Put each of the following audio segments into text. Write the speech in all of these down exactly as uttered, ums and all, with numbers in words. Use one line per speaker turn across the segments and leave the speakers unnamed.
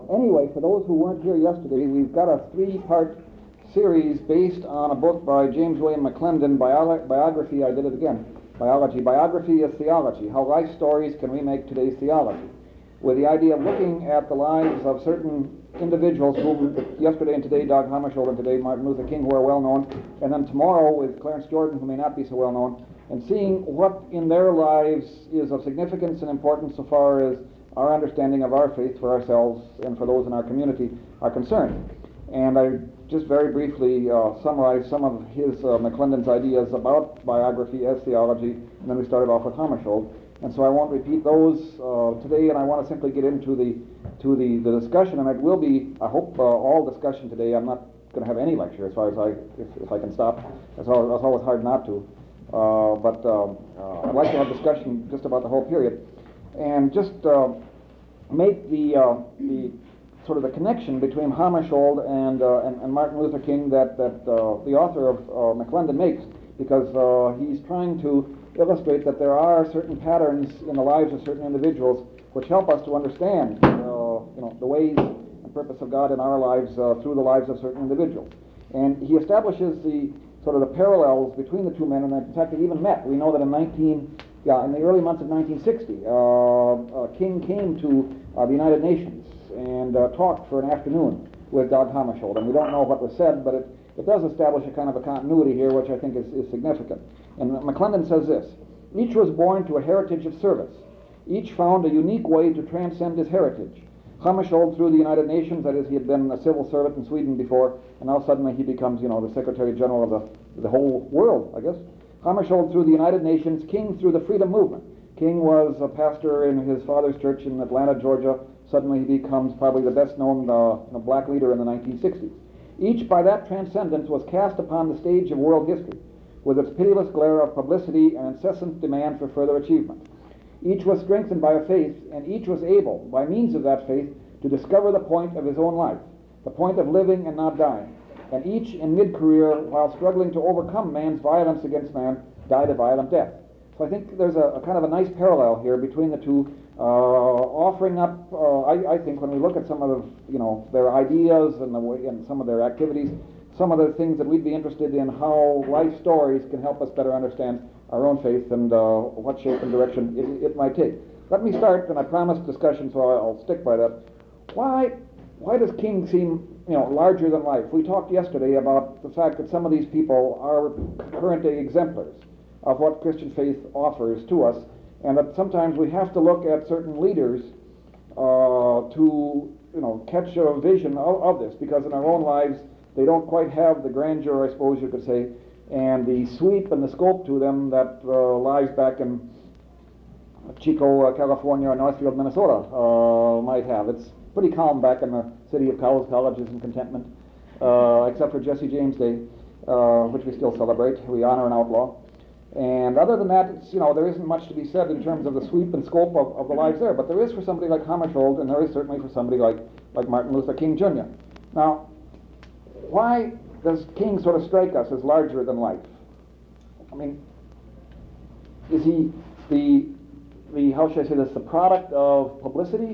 anyway, for those who weren't here yesterday, we've got a three-part series based on a book by James William McClendon, bio biography, I did it again, biology. Biography is theology, how life stories can remake today's theology, with the idea of looking at the lives of certain individuals whom yesterday and today, Dag Hammarskjöld, and today Martin Luther King, who are well known, and then tomorrow with Clarence Jordan, who may not be so well known, and seeing what in their lives is of significance and importance so far as our understanding of our faith for ourselves and for those in our community are concerned. And I just very briefly uh, summarize some of his, uh, McClendon's ideas about biography as theology, and then we started off with Hammarskjöld. And so I won't repeat those uh, today, and I want to simply get into the to the, the discussion, and it will be, I hope, uh, all discussion today. I'm not going to have any lecture as far as I, if, if I can stop. It's always, it's always hard not to. Uh, but um, uh, I'd like to have discussion just about the whole period, and just uh, make the uh, the sort of the connection between Hammarskjöld and, uh, and and Martin Luther King that that uh, the author of uh, McClendon makes, because uh, he's trying to illustrate that there are certain patterns in the lives of certain individuals which help us to understand uh, you know, the ways and purpose of God in our lives uh, through the lives of certain individuals. And he establishes the sort of the parallels between the two men, and in fact they even met. We know that in nineteen yeah in the early months of nineteen sixty, uh, uh, King came to uh, the United Nations and uh, talked for an afternoon with Dag Hammarskjöld, and we don't know what was said, but it, it does establish a kind of a continuity here which I think is, is significant. And McClendon says this: each was born to a heritage of service. Each found a unique way to transcend his heritage. Hammarskjöld through the United Nations, that is, he had been a civil servant in Sweden before, and now suddenly he becomes, you know, the Secretary General of the, the whole world, I guess. Hammarskjöld through the United Nations, King through the Freedom Movement. King was a pastor in his father's church in Atlanta, Georgia. Suddenly he becomes probably the best-known uh, black leader in the nineteen sixties. Each, by that transcendence, was cast upon the stage of world history, with its pitiless glare of publicity and incessant demand for further achievement. Each was strengthened by a faith, and each was able, by means of that faith, to discover the point of his own life, the point of living and not dying. And each, in mid-career, while struggling to overcome man's violence against man, died a violent death. So I think there's a, a kind of a nice parallel here between the two, uh, offering up, uh, I, I think, when we look at some of the, you know, their ideas and, the way, and some of their activities, some of the things that we'd be interested in, how life stories can help us better understand our own faith and uh, what shape and direction it, it might take. Let me start, and I promised discussion, so I'll stick by that. Why, why does King seem, you know, larger than life? We talked yesterday about the fact that some of these people are current-day exemplars of what Christian faith offers to us, and that sometimes we have to look at certain leaders uh, to, you know, catch a vision of, of this, because in our own lives they don't quite have the grandeur, I suppose you could say, and the sweep and the scope to them that uh, lies back in Chico, uh, California, or Northfield, Minnesota uh, might have. It's pretty calm back in the city of Cowles Colleges and Contentment, uh, except for Jesse James Day, uh, which we still celebrate. We honor an outlaw. And other than that, it's, you know, there isn't much to be said in terms of the sweep and scope of, of the lives there. But there is for somebody like Hammarskjöld, and there is certainly for somebody like, like Martin Luther King Junior Now, why does King sort of strike us as larger than life? I mean, is he the, the how should I say this, the product of publicity?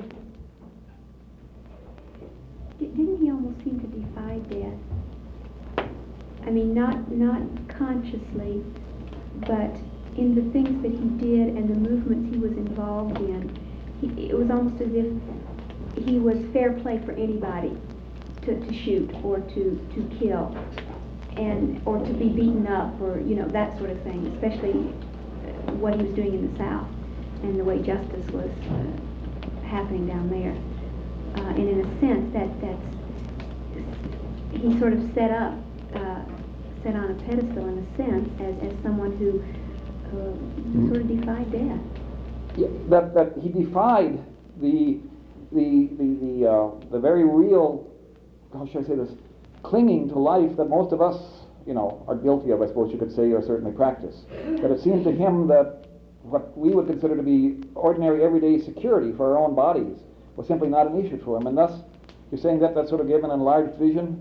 Didn't he almost seem to defy death? I mean, not not consciously, but in the things that he did and the movements he was involved in, he, it was almost as if he was fair play for anybody to, to shoot or to, to kill, and or to be beaten up, or, you know, that sort of thing, especially what he was doing in the South and the way justice was uh, happening down there. Uh, and in a sense, that that's he sort of set up, uh, set on a pedestal in a sense as, as someone who uh, mm-hmm. sort of defied death.
Yeah, that that he defied the the the the, uh, the very real, how should I say this, clinging to life that most of us, you know, are guilty of, I suppose you could say, or certainly practice. That it seemed to him that what we would consider to be ordinary everyday security for our own bodies was simply not an issue for him, and thus you're saying that that sort of gave an enlarged vision?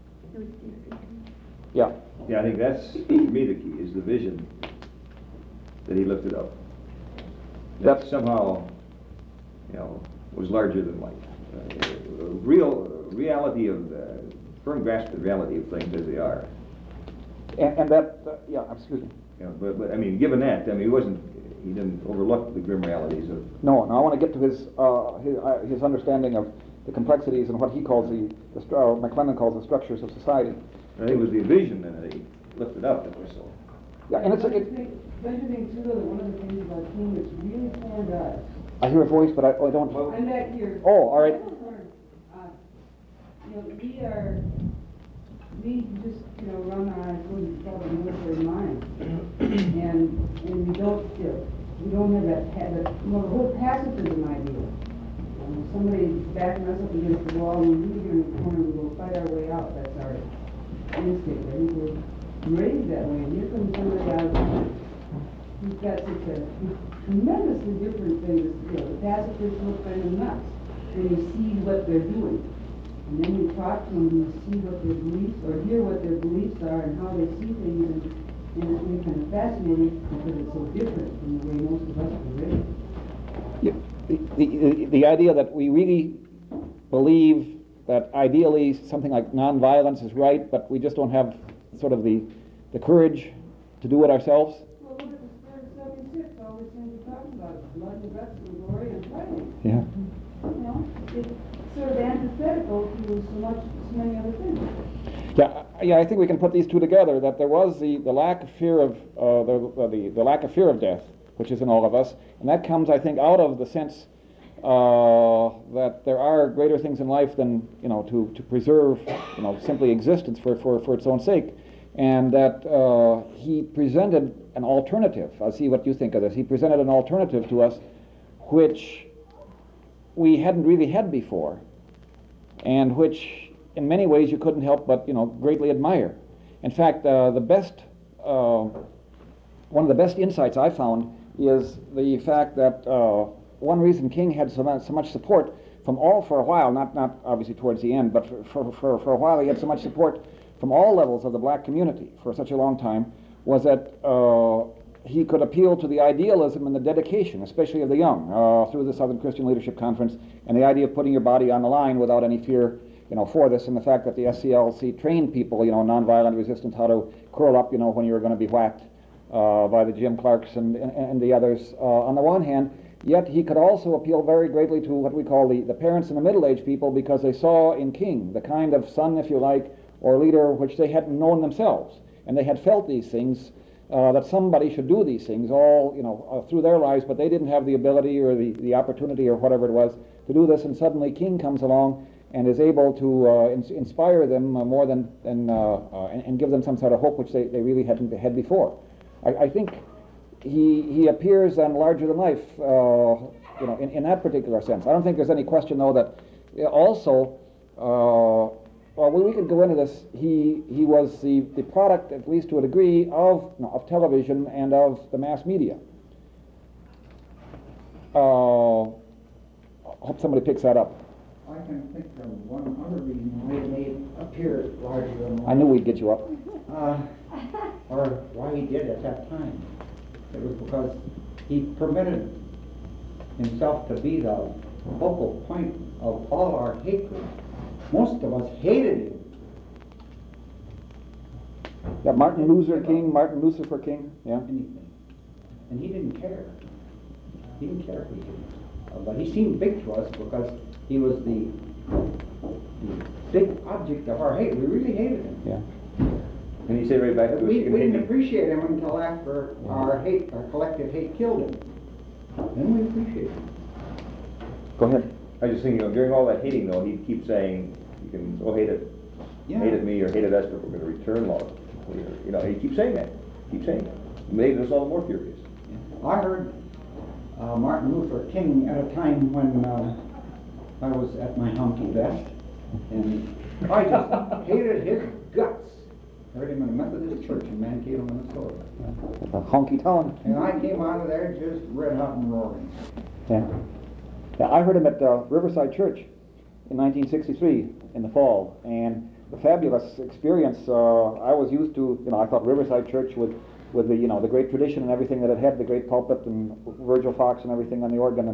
Yeah.
Yeah, I think that's, to me, the key, is the vision that he lifted up. That
That's
somehow, you know, was larger than life. uh, real reality of, uh, firm grasp of the reality of things as they are.
And, and that, uh, yeah, excuse me.
You know, but, but I mean, given that, I mean, he wasn't, he didn't overlook the grim realities of.
No, no, I want to get to his, uh, his, uh, his understanding of the complexities and what he calls the, the stru- uh, McClendon calls the structures of society.
I think it was the vision that he lifted up that was so.
Yeah, and it's,
Don't you
it,
think, don't you think too, that one of the things about King that's really formed us?
I hear a voice, but I, oh, I don't.
I'm back here.
Oh, all right.
Uh, You know, we are, we just, you know, run on, I wouldn't call it military mind. And, and we don't, you know, we don't have that, have that, well, the whole pacifism idea. Um, somebody backing us up against the wall, and we get in the corner, we will fight our way out, that's our instinct. I think we're raised that way, and here comes somebody out of the, he's got such a tremendously different thing, you know, the pacifists look kind of nuts, and you see what they're doing. And then you talk to them, and you see what their beliefs, or hear what their beliefs are, and how they see things, and, and it's really kind of fascinating, because it's so different from the way most of us are raised.
Yeah, the, the, the idea that we really believe that ideally something like nonviolence is right, but we just don't have sort of the, the courage to do it ourselves.
Well, look at the spirit of seventy-six, all these things we're talking about, blood and guts and glory and fighting.
Yeah.
You know, it's sort of antithetical to so much, so many other things.
Yeah, yeah. I think we can put these two together. That there was the, the lack of fear of uh, the, the the lack of fear of death, which is in all of us, and that comes, I think, out of the sense uh, that there are greater things in life than you know to, to preserve you know simply existence for, for, for its own sake, and that uh, he presented an alternative. I'll see what you think of this. He presented an alternative to us, which we hadn't really had before, and which in many ways you couldn't help but you know greatly admire. In fact, uh, the best uh, one of the best insights I found is the fact that uh, one reason King had so much, so much support from all for a while, not not obviously towards the end, but for, for, for, for a while he had so much support from all levels of the black community for such a long time, was that uh, he could appeal to the idealism and the dedication, especially of the young, uh, through the Southern Christian Leadership Conference, and the idea of putting your body on the line without any fear, you know, for this, and the fact that the S C L C trained people, you know, nonviolent resistance, how to curl up, you know, when you're going to be whacked uh, by the Jim Clarks and, and, and the others, uh, on the one hand. Yet he could also appeal very greatly to what we call the, the parents and the middle-aged people, because they saw in King the kind of son, if you like, or leader which they hadn't known themselves, and they had felt these things. Uh, that somebody should do these things all, you know, uh, through their lives, but they didn't have the ability or the, the opportunity or whatever it was to do this, and suddenly King comes along and is able to uh, ins- inspire them uh, more than, than uh, uh, and, and give them some sort of hope which they, they really hadn't had before. I, I think he he appears on larger than life, uh, you know, in, in that particular sense. I don't think there's any question, though, that uh, also, uh, well, we, we could go into this. He he was the, the product, at least to a degree, of no, of television and of the mass media. Uh, I hope somebody picks that up.
I can think of one other reason why it may appear larger than life.
I knew we'd get you up.
Uh, or why he did at that time. It was because he permitted himself to be the focal point of all our hatred. Most of us hated him.
Yeah, Martin Luther King, Martin Lucifer King, yeah.
Anything. And he didn't care. He didn't care if we didn't. Uh, but he seemed big to us because he was the, the big object of our hate. We really hated him.
Yeah.
And you say right back to
But
us,
we,
you
we didn't
continue.
appreciate him until after our hate, our collective hate killed him. Then we appreciated him.
Go ahead.
I was just thinking, you know, during all that hating, though, he'd keep saying, you can go hate it,
Yeah.
hated me or hated us, but we're going to return love. You know, he keeps saying that. Keep saying that. It made us all the more furious.
I heard uh, Martin Luther King at a time when uh, I was at my honky best, and I just hated his guts. I heard him in a Methodist church in Mankato, Minnesota.
A honky tonk.
And I came out of there just red hot and roaring.
Yeah. Yeah, I heard him at uh, Riverside Church in nineteen sixty-three in the fall, and the fabulous experience. Uh, I was used to, you know, I thought Riverside Church with, with the, you know, the great tradition and everything that it had, the great pulpit and Virgil Fox and everything on the organ, and,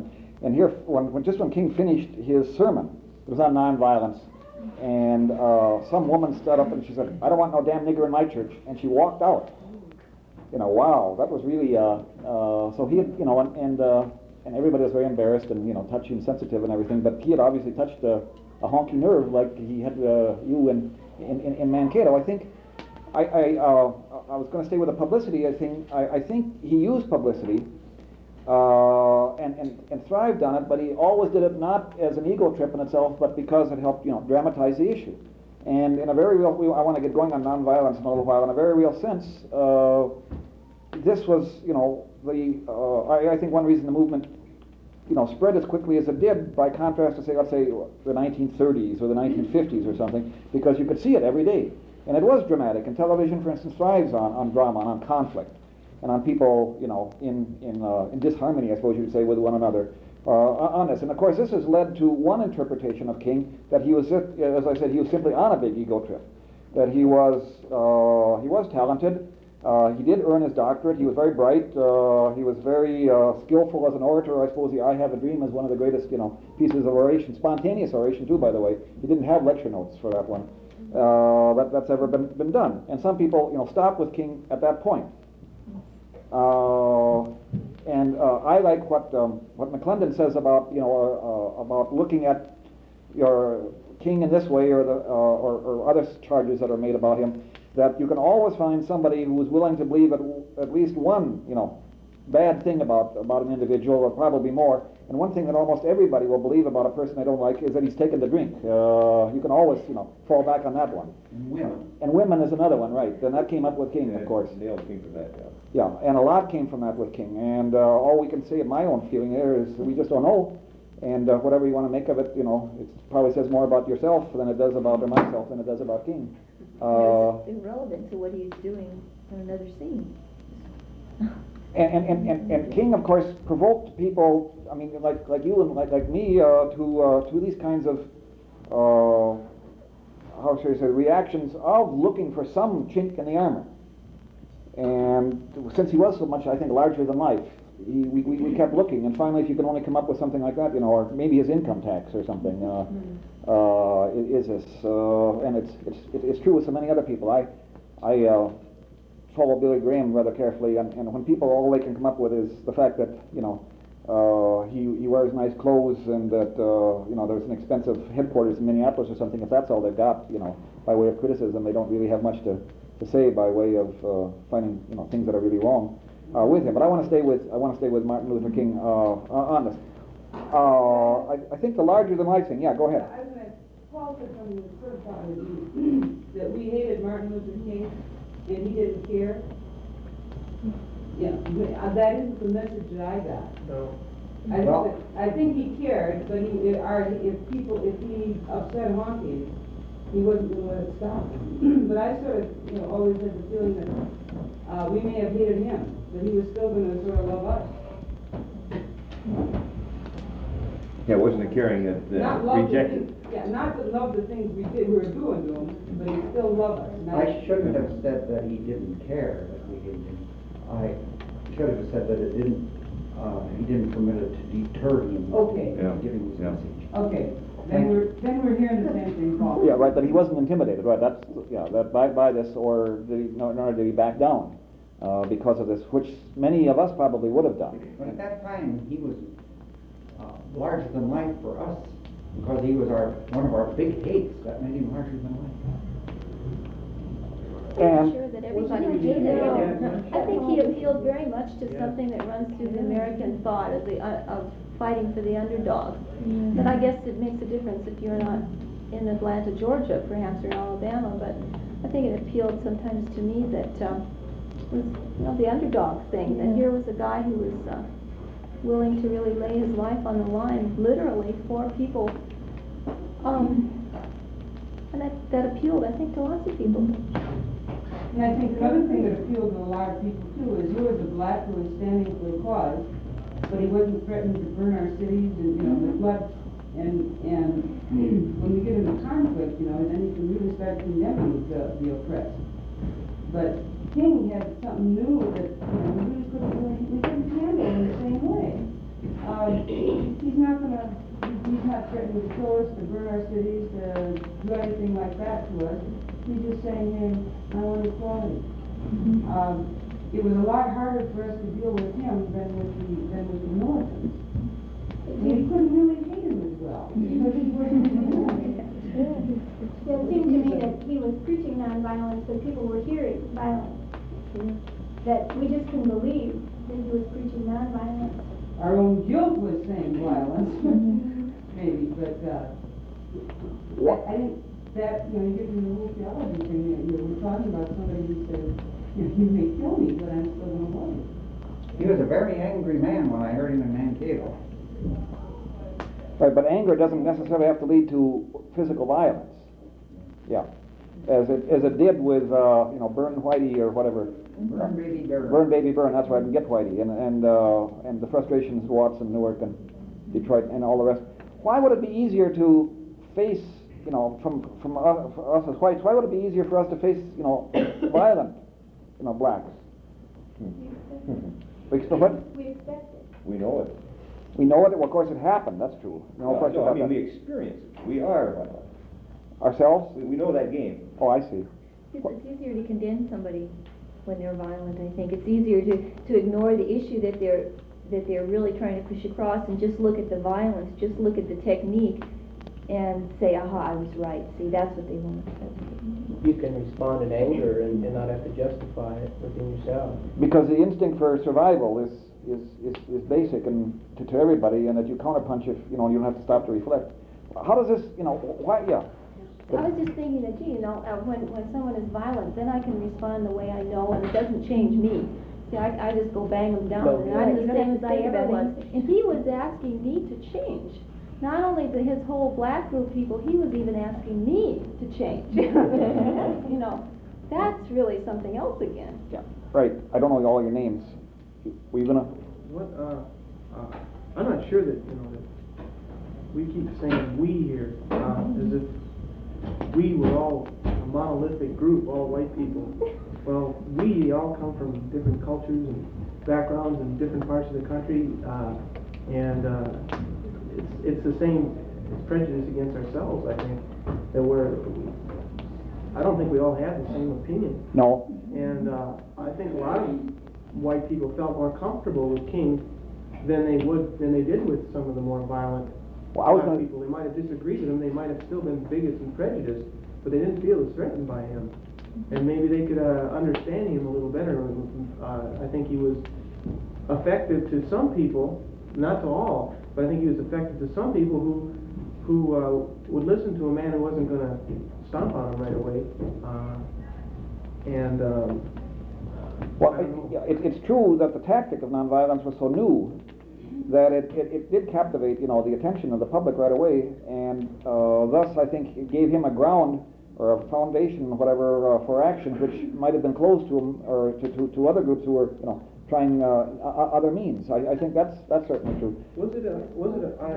And here, when, when just when King finished his sermon, it was on nonviolence, and uh, some woman stood up and she said, "I don't want no damn nigger in my church," and she walked out. You know, wow, that was really, uh, uh, so he had, you know, and and, uh, and everybody was very embarrassed and, you know, touchy and sensitive and everything, but he had obviously touched a, a honky nerve like he had uh, you in, in, in, in Mankato. I think, I, I, uh, I was going to stay with the publicity. I think, I, I think he used publicity uh, and, and, and thrived on it, but he always did it not as an ego trip in itself, but because it helped, you know, dramatize the issue. And in a very real, we, I want to get going on nonviolence in a little while, in a very real sense, uh, this was, you know, the, uh, I, I think one reason the movement, you know, spread as quickly as it did, by contrast to, say, let's say, the nineteen thirties or the nineteen fifties or something, because you could see it every day. And it was dramatic, and television, for instance, thrives on, on drama, and on conflict, and on people, you know, in, in, uh, in disharmony, I suppose you would say, with one another. Uh, on this. And of course this has led to one interpretation of King, that he was, as I said, he was simply on a big ego trip. That he was, uh, he was talented, uh, he did earn his doctorate, he was very bright, uh, he was very uh, skillful as an orator. I suppose the I Have a Dream is one of the greatest, you know, pieces of oration, spontaneous oration too, by the way. He didn't have lecture notes for that one. Uh, that, that's ever been, been done. And some people, you know, stop with King at that point. Uh, and uh, I like what um, what McClendon says about, you know, uh, uh, about looking at your King in this way, or the uh, or, or other charges that are made about him, that you can always find somebody who is willing to believe at, at least one, you know, bad thing about about an individual, or probably more. And one thing that almost everybody will believe about a person they don't like is that he's taken the drink. Uh, you can always, you know, fall back on that one.
And women.
And women is another one, right? And that came up with King, of course.
Nails came from that, yeah.
Yeah, and a lot came from that with King. And uh, all we can say, in my own feeling there, is we just don't know. And uh, whatever you want to make of it, you know, it probably says more about yourself than it does about, or myself, than it does about King. Uh,
It's irrelevant to what he's doing in another scene.
And, and, and, and, and King, of course, provoked people, I mean, like like you and like, like me, uh, to uh, to these kinds of, uh, how should I say, reactions of looking for some chink in the armor. And since he was so much, I think, larger than life, he, we, we, we kept looking. And finally, if you can only come up with something like that, you know, or maybe his income tax or something, uh, uh, is this. Uh, and it's, it's, it's true with so many other people. I, I uh, follow Billy Graham rather carefully, and, and when people, all they can come up with is the fact that, you know, uh, he, he wears nice clothes, and that, uh, you know, there's an expensive headquarters in Minneapolis or something. If that's all they've got, you know, by way of criticism, they don't really have much to, to say by way of uh, finding, you know, things that are really wrong uh, with him. But I want to stay with I want to stay with Martin Luther King uh, on this. Uh, I, I think the larger than life thing. Yeah, go ahead.
I was going to, Paul said something that sort of bothered me, that we hated Martin Luther King and he didn't care. Yeah, but, uh, that isn't the message that I got.
No.
I,
Well-
think that- I think he cared, but he, if, our, if people, if he upset honkies, he wasn't going to let it stop. But I sort of, you know, always had the feeling that uh, we may have hated him, but he was still going to sort of love us.
Yeah, it wasn't a caring that,
Not
that
love the
rejected.
things, yeah, not to love the things we did, we were doing to him, but he still loved us. And
I shouldn't have said that he didn't care that we hated him. I should have said that it didn't, uh, he didn't permit it to deter him
Okay.
Yeah.
from giving his
Yeah.
message.
Okay, then we're, then we're hearing the same thing, Paul.
Yeah, right, that he wasn't intimidated, right, that's, yeah, that by, by this, or did he, nor, nor did he back down uh, because of this, which many of us probably would have done.
But at that time, he was uh, larger than life for us, because he was our, one of our big hates. That made him larger than life.
I'm
And-
sure that everybody
Wasn't he
hated
really
him.
that
I think he appealed very much to
Yeah.
something that runs through the American thought of the, uh, of fighting for the underdog. But I guess it makes a difference if you're not in Atlanta, Georgia, perhaps, or Alabama, but I think it appealed sometimes to me that, um, was, you know, the underdog thing, that here was a guy who was, uh, willing to really lay his life on the line, literally, for people. Um, and that, that appealed, I think, to lots of people.
And I think another thing that appealed to a lot of people too is here was a black who was standing for a cause, but he wasn't threatening to burn our cities and, you know, the flood. And, and when we get into conflict, you know, then you can really start condemning the, the oppressed. But King had something new that, you know, we really couldn't, really- we couldn't handle in the same way. Um, he's not gonna, he's not threatening to kill us, to burn our cities, to do anything like that to us. He's just saying, hey, I want equality. Um, it was a lot harder for us to deal with him than with the, than with the militants. And we couldn't really hate him as well, because he wasn't doing it.
Yeah, it seemed to me that he was preaching nonviolence, but people were hearing violence. That we just couldn't believe that he was preaching nonviolence.
Our own guilt was saying violence, maybe, but, uh, I, I think that, you know, you get into the whole theology thing, that, you know, we're talking about somebody who says, you know, you may kill me, but I'm still gonna love you.
He was a very angry man when I heard him in Mankato.
Right, but anger doesn't necessarily have to lead to physical violence. Yeah, as it as it did with uh, you know, Burn Whitey or whatever.
Burn Baby Burn.
Burn Baby Burn. That's right. And Get Whitey and and uh, and the frustrations of Watson, Newark, and Detroit, and all the rest. Why would it be easier to face, you know, from from us, for us as whites? Why would it be easier for us to face, you know, violent, you know, blacks? We expect what?
We expect it.
We know it.
We know it. Well, of course, it happened. That's true. No
No,
question
no, I
about
mean,
that.
we experience it. We are violent.
Ourselves?
We, we know that game.
Oh, I see.
It's, it's easier to condemn somebody when they're violent, I think. It's easier to, to ignore the issue that they're that they're really trying to push across and just look at the violence, just look at the technique and say, aha, I was right. See, that's what they want.
You can respond in anger and, and not have to justify it within yourself.
Because the instinct for survival is is, is, is basic and to, to everybody, and that you counterpunch if, you know, you don't have to stop to reflect. How does this, you know, why, yeah.
I was just thinking that, gee, you know, uh, when, when someone is violent, then I can respond the way I know, and it doesn't change me. See, I, I just go bang them down,
No.
and I'm the
You don't
same
have
as
to
I
think
ever
about
was.
anything.
And he was asking me to change. Not only the, his whole black group people, he was even asking me to change. You know, that's really something else again.
Yeah, right. I don't know all your names. Were you gonna?
What, uh, uh, I'm not sure that, you know, that we keep saying we here, uh, as if we were all a monolithic group, all white people. Well, we all come from different cultures and backgrounds in different parts of the country, uh, and uh, it's, it's the same prejudice against ourselves, I think, that we're, I don't think we all have the same opinion.
No.
And uh, I think a lot of white people felt more comfortable with King than they would than they did with some of the more violent
Well, I was
black
gonna.
people. They might have disagreed with him. They might have still been bigots and prejudiced, but they didn't feel as threatened by him. And maybe they could uh, understand him a little better. Uh, I think he was effective to some people, not to all, but I think he was effective to some people who who uh, would listen to a man who wasn't going to stomp on him right away. Uh, and um,
Well, it, yeah, it, it's true that the tactic of nonviolence was so new that it, it, it did captivate, you know, the attention of the public right away, and uh, thus I think it gave him a ground or a foundation, whatever, uh, for action, which might have been closed to him or to, to, to other groups who were, you know, trying uh, other means. I, I think that's that's certainly true.
Was it a, was it a, I,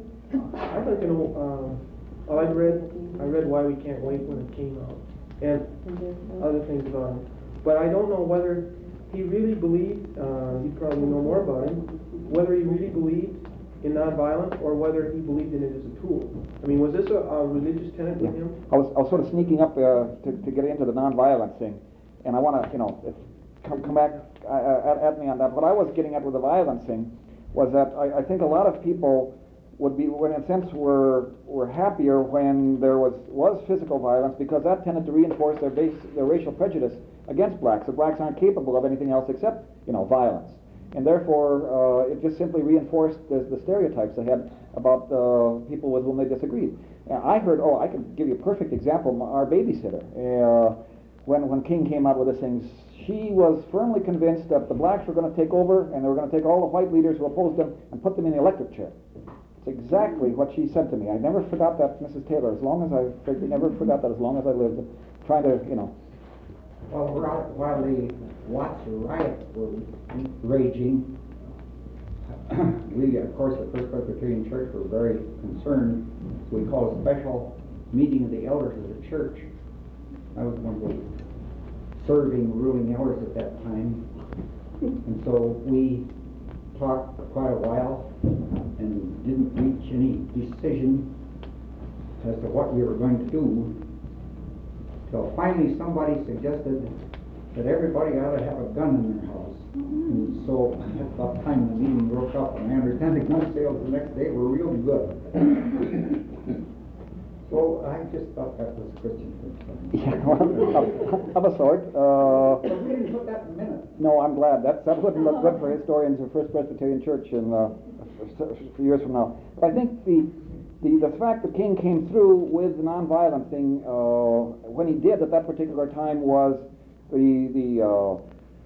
I'd like to know, um, well, I read, I read Why We Can't Wait when it came out, and other things about him. But I don't know whether he really believed, uh, you probably know more about him, whether he really believed in nonviolence or whether he believed in it as a tool. I mean, was this a, a religious tenet with
Yeah.
him?
I was, I was sort of sneaking up uh, to, to get into the nonviolence thing, and I want to, you know, if, come, come back uh, at, at me on that. What I was getting at with the violence thing was that I, I think a lot of people would be, in a sense, were were happier when there was was physical violence, because that tended to reinforce their base their racial prejudice against blacks. That blacks aren't capable of anything else except, you know, violence, and therefore uh, it just simply reinforced the, the stereotypes they had about uh, people with whom they disagreed. And I heard, oh, I can give you a perfect example. Our babysitter, uh, when when King came out with this thing, she was firmly convinced that the blacks were going to take over, and they were going to take all the white leaders who opposed them and put them in the electric chair. It's exactly what she said to me. I never forgot that, Missus Taylor. As long as I, I never forgot that as long as I lived, trying to, you know.
Well, while while the Watts riots were raging, we, of course, at First Presbyterian Church were very concerned. So we called a special meeting of the elders of the church. I was one of the serving ruling elders at that time. And so we talked for quite a while and didn't reach any decision as to what we were going to do, till finally somebody suggested that everybody ought to have a gun in their house. And so at that time the meeting broke up, and I understand the gun sales the next day were real good. So I just thought that was Christian.
Yeah, well, of, of a sort. Uh,
But we didn't put that in minutes.
no, I'm glad. That, that wouldn't look good for historians of First Presbyterian Church in uh, for years from now. But I think the, the, the fact that King came through with the nonviolent thing, uh, when he did at that particular time, was the, the, uh,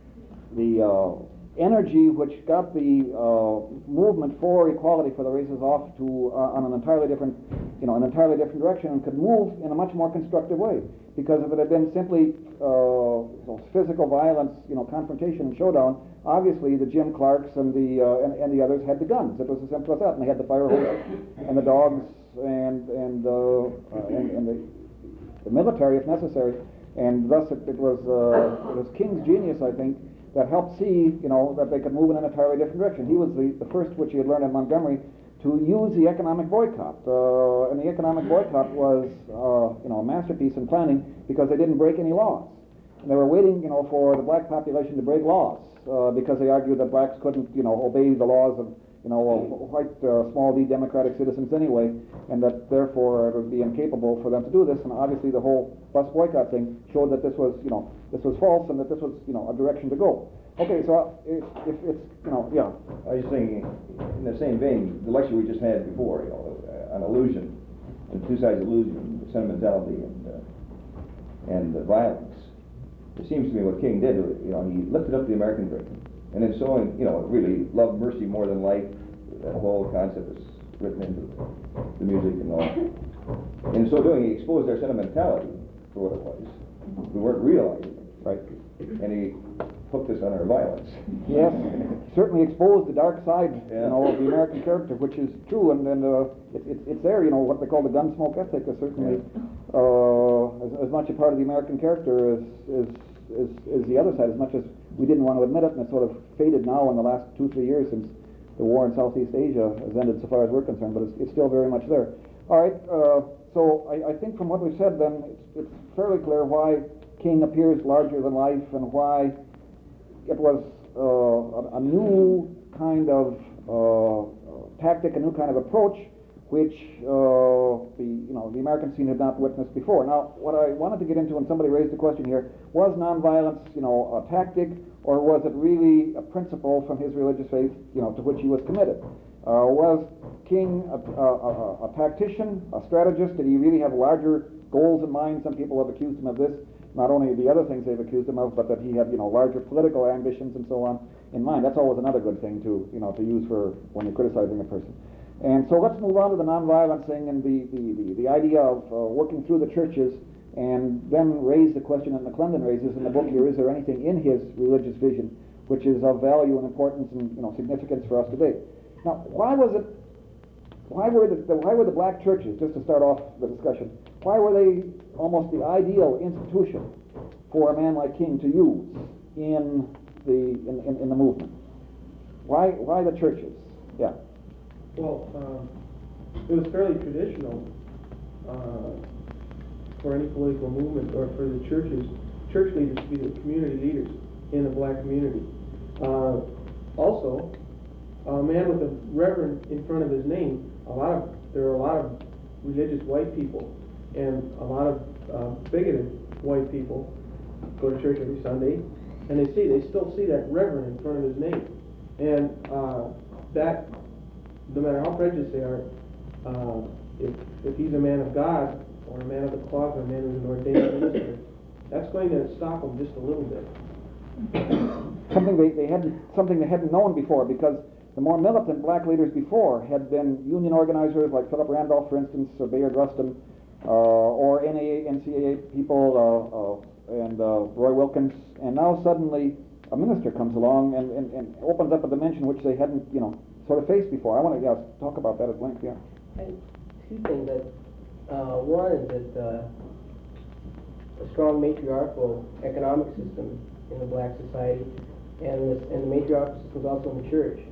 the uh, energy which got the uh, movement for equality for the races off to uh, on an entirely different, you know, an entirely different direction, and could move in a much more constructive way. Because if it had been simply uh, physical violence, you know, confrontation and showdown, obviously the Jim Clarks and the uh, and, and the others had the guns. It was as simple as that, and they had the fire hose and the dogs and and uh, uh, and, and the, the military if necessary. And thus it, it was uh, it was King's genius, I think, that helped see, you know, that they could move in an entirely different direction. He was the, the first, which he had learned in Montgomery, to use the economic boycott. Uh, and the economic boycott was, uh, you know, a masterpiece in planning, because they didn't break any laws. And they were waiting, you know, for the black population to break laws, uh, because they argued that blacks couldn't, you know, obey the laws of, you know, white, uh, small d democratic citizens anyway, and that therefore it would be incapable for them to do this. And obviously the whole bus boycott thing showed that this was, you know, this was false, and that this was, you know, a direction to go. Okay, so if, if it's, you know, yeah.
I was just thinking, in the same vein, the lecture we just had before, you know, uh, on illusion, and two sides of illusion, sentimentality and uh, and uh, violence. It seems to me what King did, you know, he lifted up the American dream, and in so, you know, really love mercy more than life. That whole concept is written into the music and all. In so doing, he exposed our sentimentality for what it was. We weren't realizing it, right? And he hooked us on our violence.
Yes, certainly exposed the dark side,
Yeah.
you know, of the American character, which is true, and and uh, it, it, it's there. You know, what they call the gunsmoke ethic is certainly uh, as, as much a part of the American character as is is is the other side. As much as we didn't want to admit it, and it's sort of faded now in the last two three years since the war in Southeast Asia has ended, so far as we're concerned. But it's, it's still very much there. All right. Uh, so I, I think from what we've said, then it's, it's fairly clear why King appears larger than life, and why it was uh, a, a new kind of uh, tactic, a new kind of approach, which uh, the you know the American scene had not witnessed before. Now, what I wanted to get into, when somebody raised the question here, was nonviolence, you know, a tactic, or was it really a principle from his religious faith, you know, to which he was committed? Uh, was King a, a, a, a tactician, a strategist? Did he really have larger goals in mind? Some people have accused him of this. Not only the other things they've accused him of, but that he had, you know, larger political ambitions and so on in mind. That's always another good thing to, you know, to use for when you're criticizing a person. And so let's move on to the nonviolence thing, and the, the, the, the idea of uh, working through the churches, and then raise the question that McClendon raises in the book here: is there anything in his religious vision which is of value and importance and, you know, significance for us today? Now, why was it? Why were the, the why were the black churches, just to start off the discussion, why were they almost the ideal institution for a man like King to use in the in, in, in the movement? Why why the churches? Yeah.
Well, um, it was fairly traditional uh, for any political movement, or for the churches, church leaders to be the community leaders in the black community. Uh, also, a man with a reverend in front of his name. A lot of there are a lot of religious white people, and a lot of uh, bigoted white people go to church every Sunday, and they see they still see that reverend in front of his name, and uh, that no matter how prejudiced they are, uh, if if he's a man of God or a man of the cloth or a man who's an ordained minister, that's going to stop him just a little bit.
Something they, they hadn't something they hadn't known before, because the more militant black leaders before had been union organizers like Philip Randolph, for instance, or Bayard Rustin, uh, or N A A, N C A A people, uh, uh, and uh, Roy Wilkins, and now suddenly a minister comes along and, and, and opens up a dimension which they hadn't, you know, sort of faced before. I want to yeah, talk about that at length. Yeah.
And two things. That uh, one is that uh, a strong matriarchal economic system in the black society, and, this, and the matriarchal system is also in the church.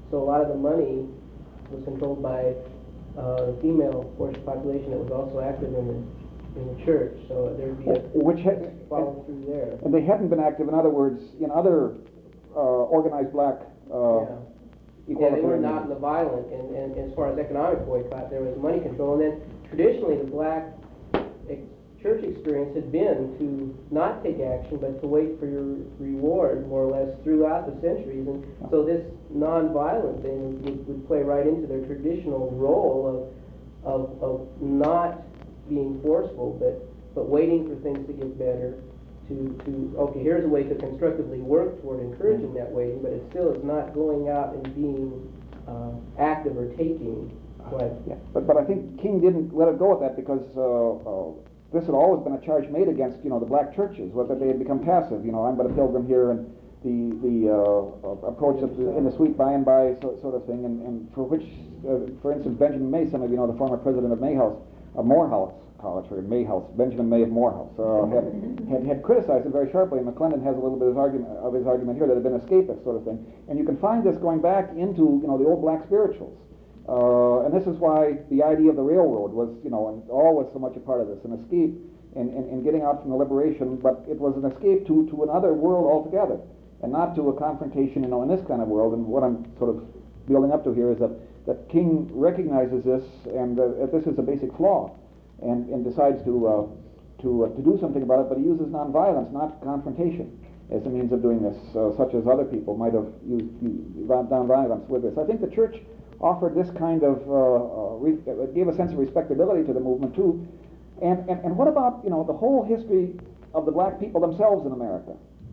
So a lot of the money was controlled by uh, the female portion of the population that was also active in the, in the church. So there'd be a
Which had,
follow through there.
and they hadn't been active, in other words, in other uh, organized black uh,
Yeah. Yeah, they were
equalitarian
not in the violent, and, and as far as economic boycott, there was money control, and then traditionally the black ex- church experience had been to not take action, but to wait for your reward, more or less, throughout the centuries, and so this non-violent thing would, would play right into their traditional role of, of, of not being forceful, but, but waiting for things to get better, to, to, okay, here's a way to constructively work toward encouraging that waiting, but it still is not going out and being uh, active or taking. But,
Yeah, but, but I think King didn't let it go at that because uh, uh, this had always been a charge made against, you know, the black churches, was that they had become passive. You know, I'm but a pilgrim here, and the the uh, approach of the, in the sweet by and by so, sort of thing, and, and for which, uh, for instance, Benjamin May, some of you know, the former president of Mayhouse, of Morehouse College, or Mayhouse, Benjamin May of Morehouse, uh, had, had had criticized it very sharply, and McClendon has a little bit of argument of his argument here that it had been escapist sort of thing, and you can find this going back into, you know, the old black spirituals. Uh, and this is why the idea of the railroad was, you know, and all was so much a part of this, an escape in, in, in getting out from the liberation, but it was an escape to, to another world altogether, and not to a confrontation, you know, in this kind of world. And what I'm sort of building up to here is that, that King recognizes this, and uh, that this is a basic flaw, and, and decides to, uh, to, uh, to do something about it, but he uses nonviolence, not confrontation, as a means of doing this, uh, such as other people might have used, used nonviolence with this. I think the church offered this kind of, uh, uh, re- uh, gave a sense of respectability to the movement too. And, and, and what about, you know, the whole history of the black people themselves in America,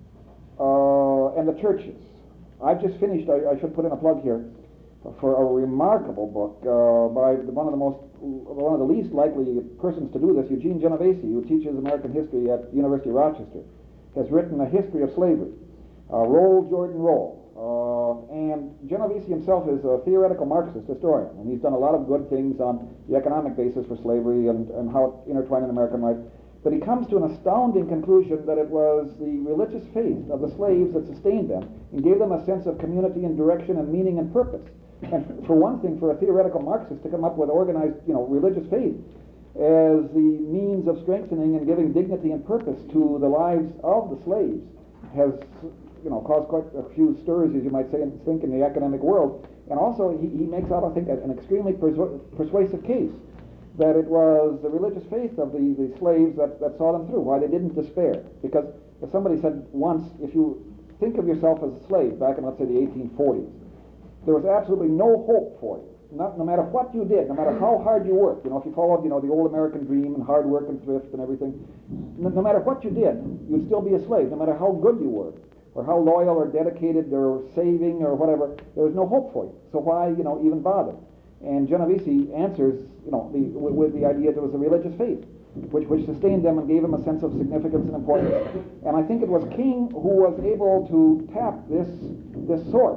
uh, and the churches? I've just finished, I, I should put in a plug here, for a remarkable book uh, by one of the most, one of the least likely persons to do this, Eugene Genovese, who teaches American history at University of Rochester, has written a history of slavery, uh, Roll, Jordan, Roll. Uh, and Genovese himself is a theoretical Marxist historian, and he's done a lot of good things on the economic basis for slavery and, and how it intertwined in American life. But he comes to an astounding conclusion that it was the religious faith of the slaves that sustained them and gave them a sense of community and direction and meaning and purpose. And for one thing, for a theoretical Marxist to come up with organized, you know, religious faith as the means of strengthening and giving dignity and purpose to the lives of the slaves has, you know, caused quite a few stirs, as you might say, and think in the academic world. And also, he, he makes out, I think, an extremely persu- persuasive case that it was the religious faith of the, the slaves that, that saw them through, why they didn't despair. Because as somebody said once, if you think of yourself as a slave back in, let's say, the eighteen forties, there was absolutely no hope for you. Not, no matter what you did, no matter how hard you worked, you know, if you followed, you know, the old American dream and hard work and thrift and everything, no, no matter what you did, you'd still be a slave, no matter how good you were, or how loyal or dedicated or saving or whatever, there was no hope for you. So why, you know, even bother? And Genovese answers, you know, the, with, with the idea that it was a religious faith, which, which sustained them and gave them a sense of significance and importance. And I think it was King who was able to tap this, this source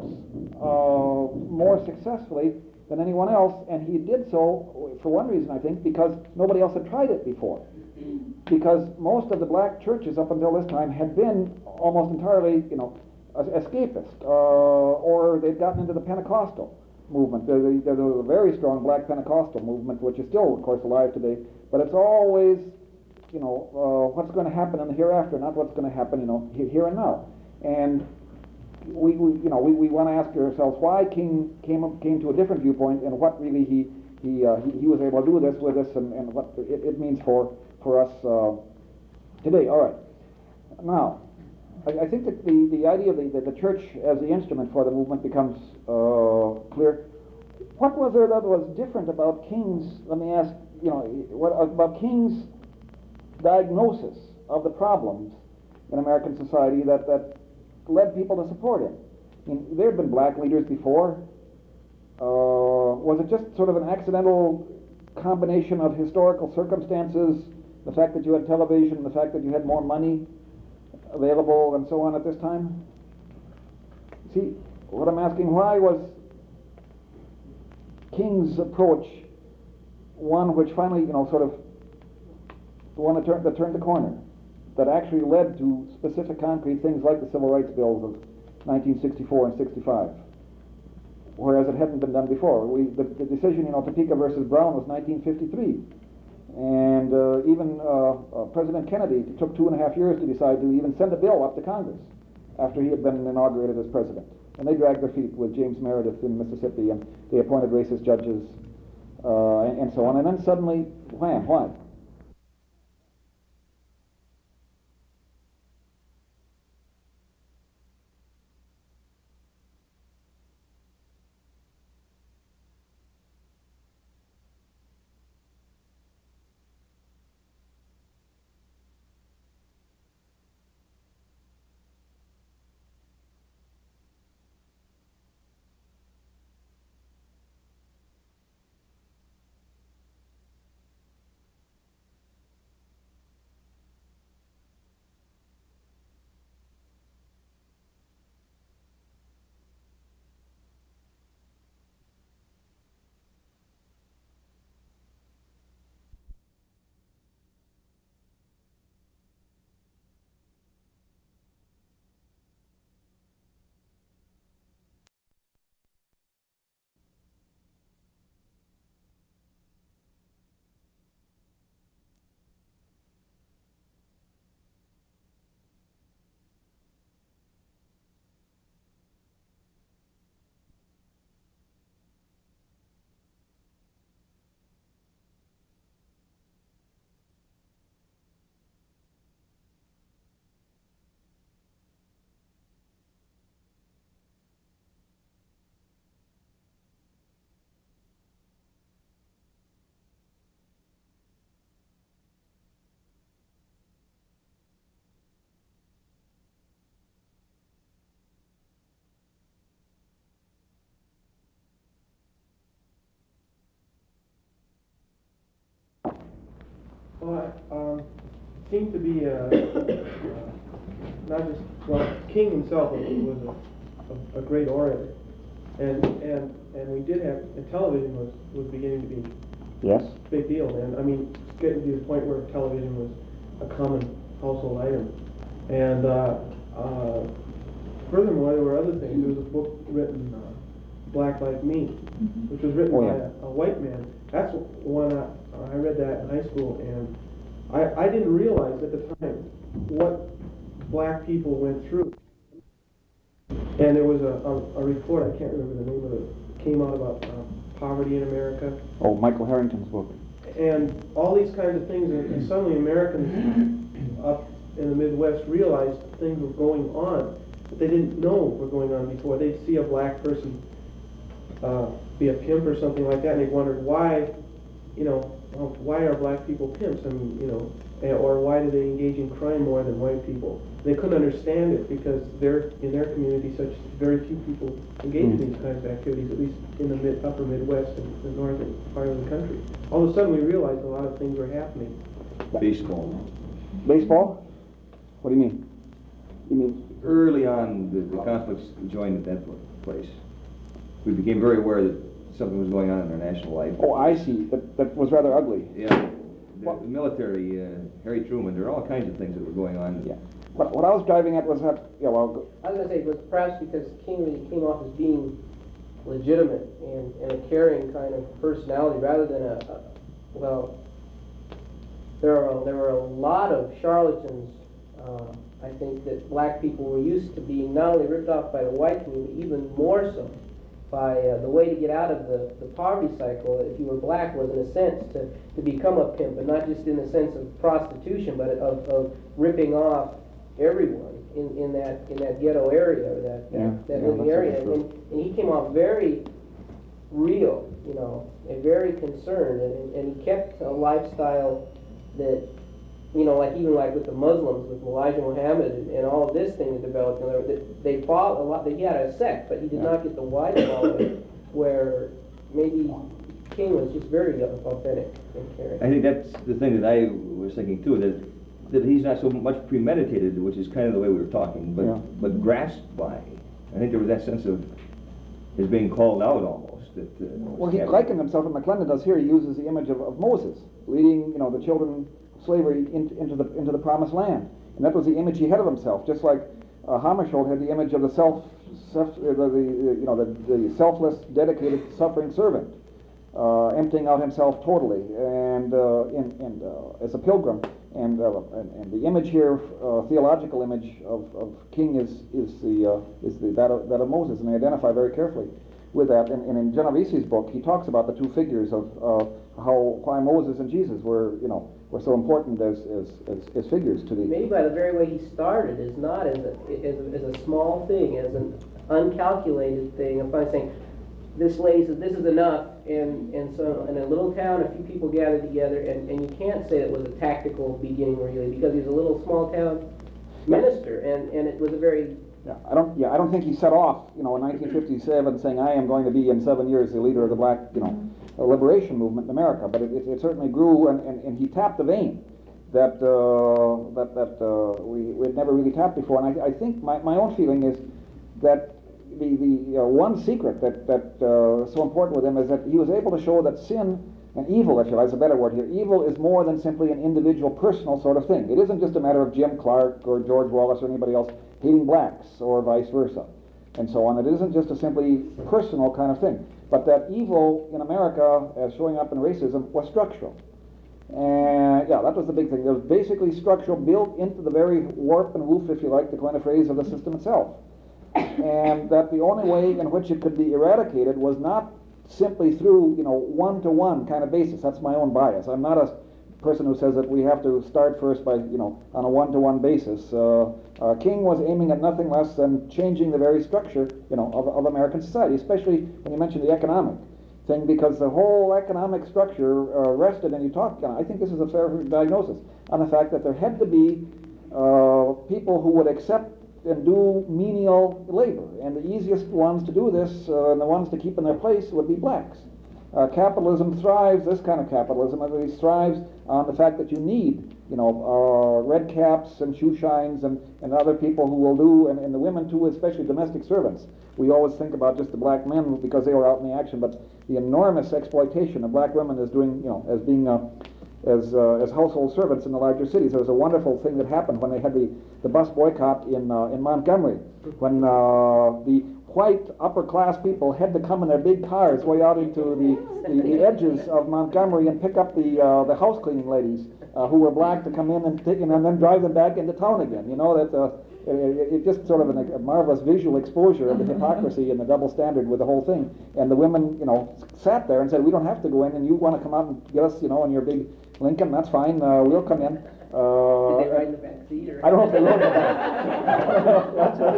uh, more successfully than anyone else, and he did so for one reason, I think, because nobody else had tried it before. Because most of the black churches up until this time had been almost entirely, you know, escapist, uh, or they'd gotten into the Pentecostal movement. There's a, there's a very strong black Pentecostal movement, which is still, of course, alive today, but it's always, you know, uh, what's going to happen in the hereafter, not what's going to happen, you know, here and now. And we, we you know, we, we want to ask ourselves why King came up, came to a different viewpoint, and what really he he uh, he, he was able to do this with us, and, and what it, it means for for us uh, today. All right, now I, I think that the the idea of the, the the church as the instrument for the movement becomes uh, clear. What was there that was different about King's? Let me ask, you know, what about King's diagnosis of the problems in American society that that led people to support him? I mean, there had been black leaders before. Uh, was it just sort of an accidental combination of historical circumstances, the fact that you had television, the fact that you had more money available, and so on at this time? See, what I'm asking, why was King's approach one which finally, you know, sort of the one that turned, that turned the corner, that actually led to specific concrete things like the Civil Rights Bills of nineteen sixty-four and sixty-five? whereas it hadn't been done before. We, the, the decision, you know, Topeka versus Brown was nineteen fifty-three. And uh, even uh, uh, President Kennedy, it took two and a half years to decide to even send a bill up to Congress after he had been inaugurated as president. And they dragged their feet with James Meredith in Mississippi, and they appointed racist judges uh, and, and so on. And then suddenly, wham, why?
Well, um, seemed to be uh, uh, not just, well, King himself was, was a, a, a great orator, and and and we did have, and television was was beginning to be
Yes.
a big deal, and I mean, it's getting to the point where television was a common household item, and uh, uh, furthermore, there were other things. There was a book written, uh, Black Like Me, which was written
Oh,
by
yeah.
a, a white man. That's one I, I read that in high school, and I, I didn't realize at the time what black people went through. And there was a, a, a report, I can't remember the name of it, came out about uh, poverty in America.
Oh, Michael Harrington's book.
And all these kinds of things, and, and suddenly Americans up in the Midwest realized things were going on that they didn't know were going on before. They'd see a black person uh, be a pimp or something like that, and they wondered why, you know, well, why are black people pimps? I mean, you know, or why do they engage in crime more than white people? They couldn't understand it because they're in their community, such very few people engage in these kinds of activities, at least in the mid, upper Midwest and the northern part of the country. All of a sudden, we realized a lot of things were happening.
Baseball.
Baseball? What do you mean? You mean
Early on, the, the conflicts joined at that place. We became very aware that something was going on in our national life.
Oh, I see. That, that was rather ugly.
Yeah, the, the military, uh, Harry Truman, there are all kinds of things that were going on.
Yeah. But what I was driving at was that, yeah, well, go-
I was going to say, it was perhaps because King really came off as being legitimate and, and a caring kind of personality rather than a, a well, there are, there were a lot of charlatans, uh, I think, that black people were used to being not only ripped off by the white community, but even more so by uh, the way to get out of the, the poverty cycle, if you were black, was in a sense to, to become a pimp, and not just in the sense of prostitution, but of, of ripping off everyone in, in that in that ghetto area, or that,
Yeah,
that, that
yeah,
living
that's
area.
true.
And, and he came off very real, you know, and very concerned, and, and he kept a lifestyle that, you know, like even like with the Muslims, with Elijah Muhammad and, and all of this thing that developed, you know, that they followed a lot. He had a sect, but he did
Yeah.
not get the wide following where maybe King was just very authentic and caring.
I think that's the thing that I was thinking too, that that he's not so much premeditated, which is kind of the way we were talking, but
Yeah.
but grasped by. I think there was that sense of his being called out almost. That uh,
well, he likened himself, and McClendon does here, he uses the image of, of Moses, leading, you know, the children of slavery in, into the into the promised land. And that was the image he had of himself, just like uh, Hammarskjöld had the image of the self self, the, the, you know, the, the selfless, dedicated, suffering servant, uh, emptying out himself totally, and uh, in, and uh, as a pilgrim. And, uh, and, and the image here, uh, theological image of, of king is is the uh, is the that of, that of Moses, and they identify very carefully with that. And, and in Genovese's book, he talks about the two figures of uh, how why Moses and Jesus were you know were so important as as, as, as figures to the.
Maybe by the very way he started is not as a as a, as a small thing, as an uncalculated thing of saying, this lady says this is enough, and and so in a little town a few people gathered together, and, and you can't say it was a tactical beginning really, because he was a little small town minister, and, and it was a very
yeah I don't yeah I don't think he set off you know in nineteen fifty-seven saying I am going to be in seven years the leader of the black you know liberation movement in America, but it, it, it certainly grew, and, and, and he tapped the vein that uh, that that uh, we we had never really tapped before, and I, I think my, my own feeling is that the, the uh, one secret that, that uh, is so important with him is that he was able to show that sin and evil, if you like, is a better word here, evil is more than simply an individual, personal sort of thing. It isn't just a matter of Jim Clark or George Wallace or anybody else hating blacks or vice versa, and so on. It isn't just a simply personal kind of thing, but that evil in America, as showing up in racism, was structural. And yeah, that was the big thing. It was basically structural, built into the very warp and woof, if you like, to coin a phrase, of the system itself. And that the only way in which it could be eradicated was not simply through, you know, one-to-one kind of basis. That's my own bias. I'm not a person who says that we have to start first by, you know, on a one-to-one basis. Uh, uh, King was aiming at nothing less than changing the very structure, you know, of, of American society, especially when you mention the economic thing, because the whole economic structure uh, rested, and you talk, you know, I think this is a fair diagnosis, on the fact that there had to be uh, people who would accept and do menial labor, and the easiest ones to do this, uh, and the ones to keep in their place, would be blacks. Uh, capitalism thrives, this kind of capitalism, at least thrives on the fact that you need, you know, uh, red caps and shoe shines and, and other people who will do, and, and the women too, especially domestic servants. We always think about just the black men because they were out in the action, but the enormous exploitation of black women is doing, you know, as being uh, as uh, as household servants in the larger cities. There was a wonderful thing that happened when they had the, the bus boycott in uh, in Montgomery, when uh, the white upper class people had to come in their big cars way out into the, the, the edges of Montgomery and pick up the uh, the house cleaning ladies uh, who were black to come in and, take, and then drive them back into town again. You know, that uh, it, it just sort of an, a marvelous visual exposure of the hypocrisy and the double standard with the whole thing. And the women, you know, sat there and said, we don't have to go in, and you want to come out and get us, you know, in your big Lincoln, that's fine, uh, we'll come in. Uh,
Did they ride in the back seat? Or?
I don't know if they rode in the back. That's very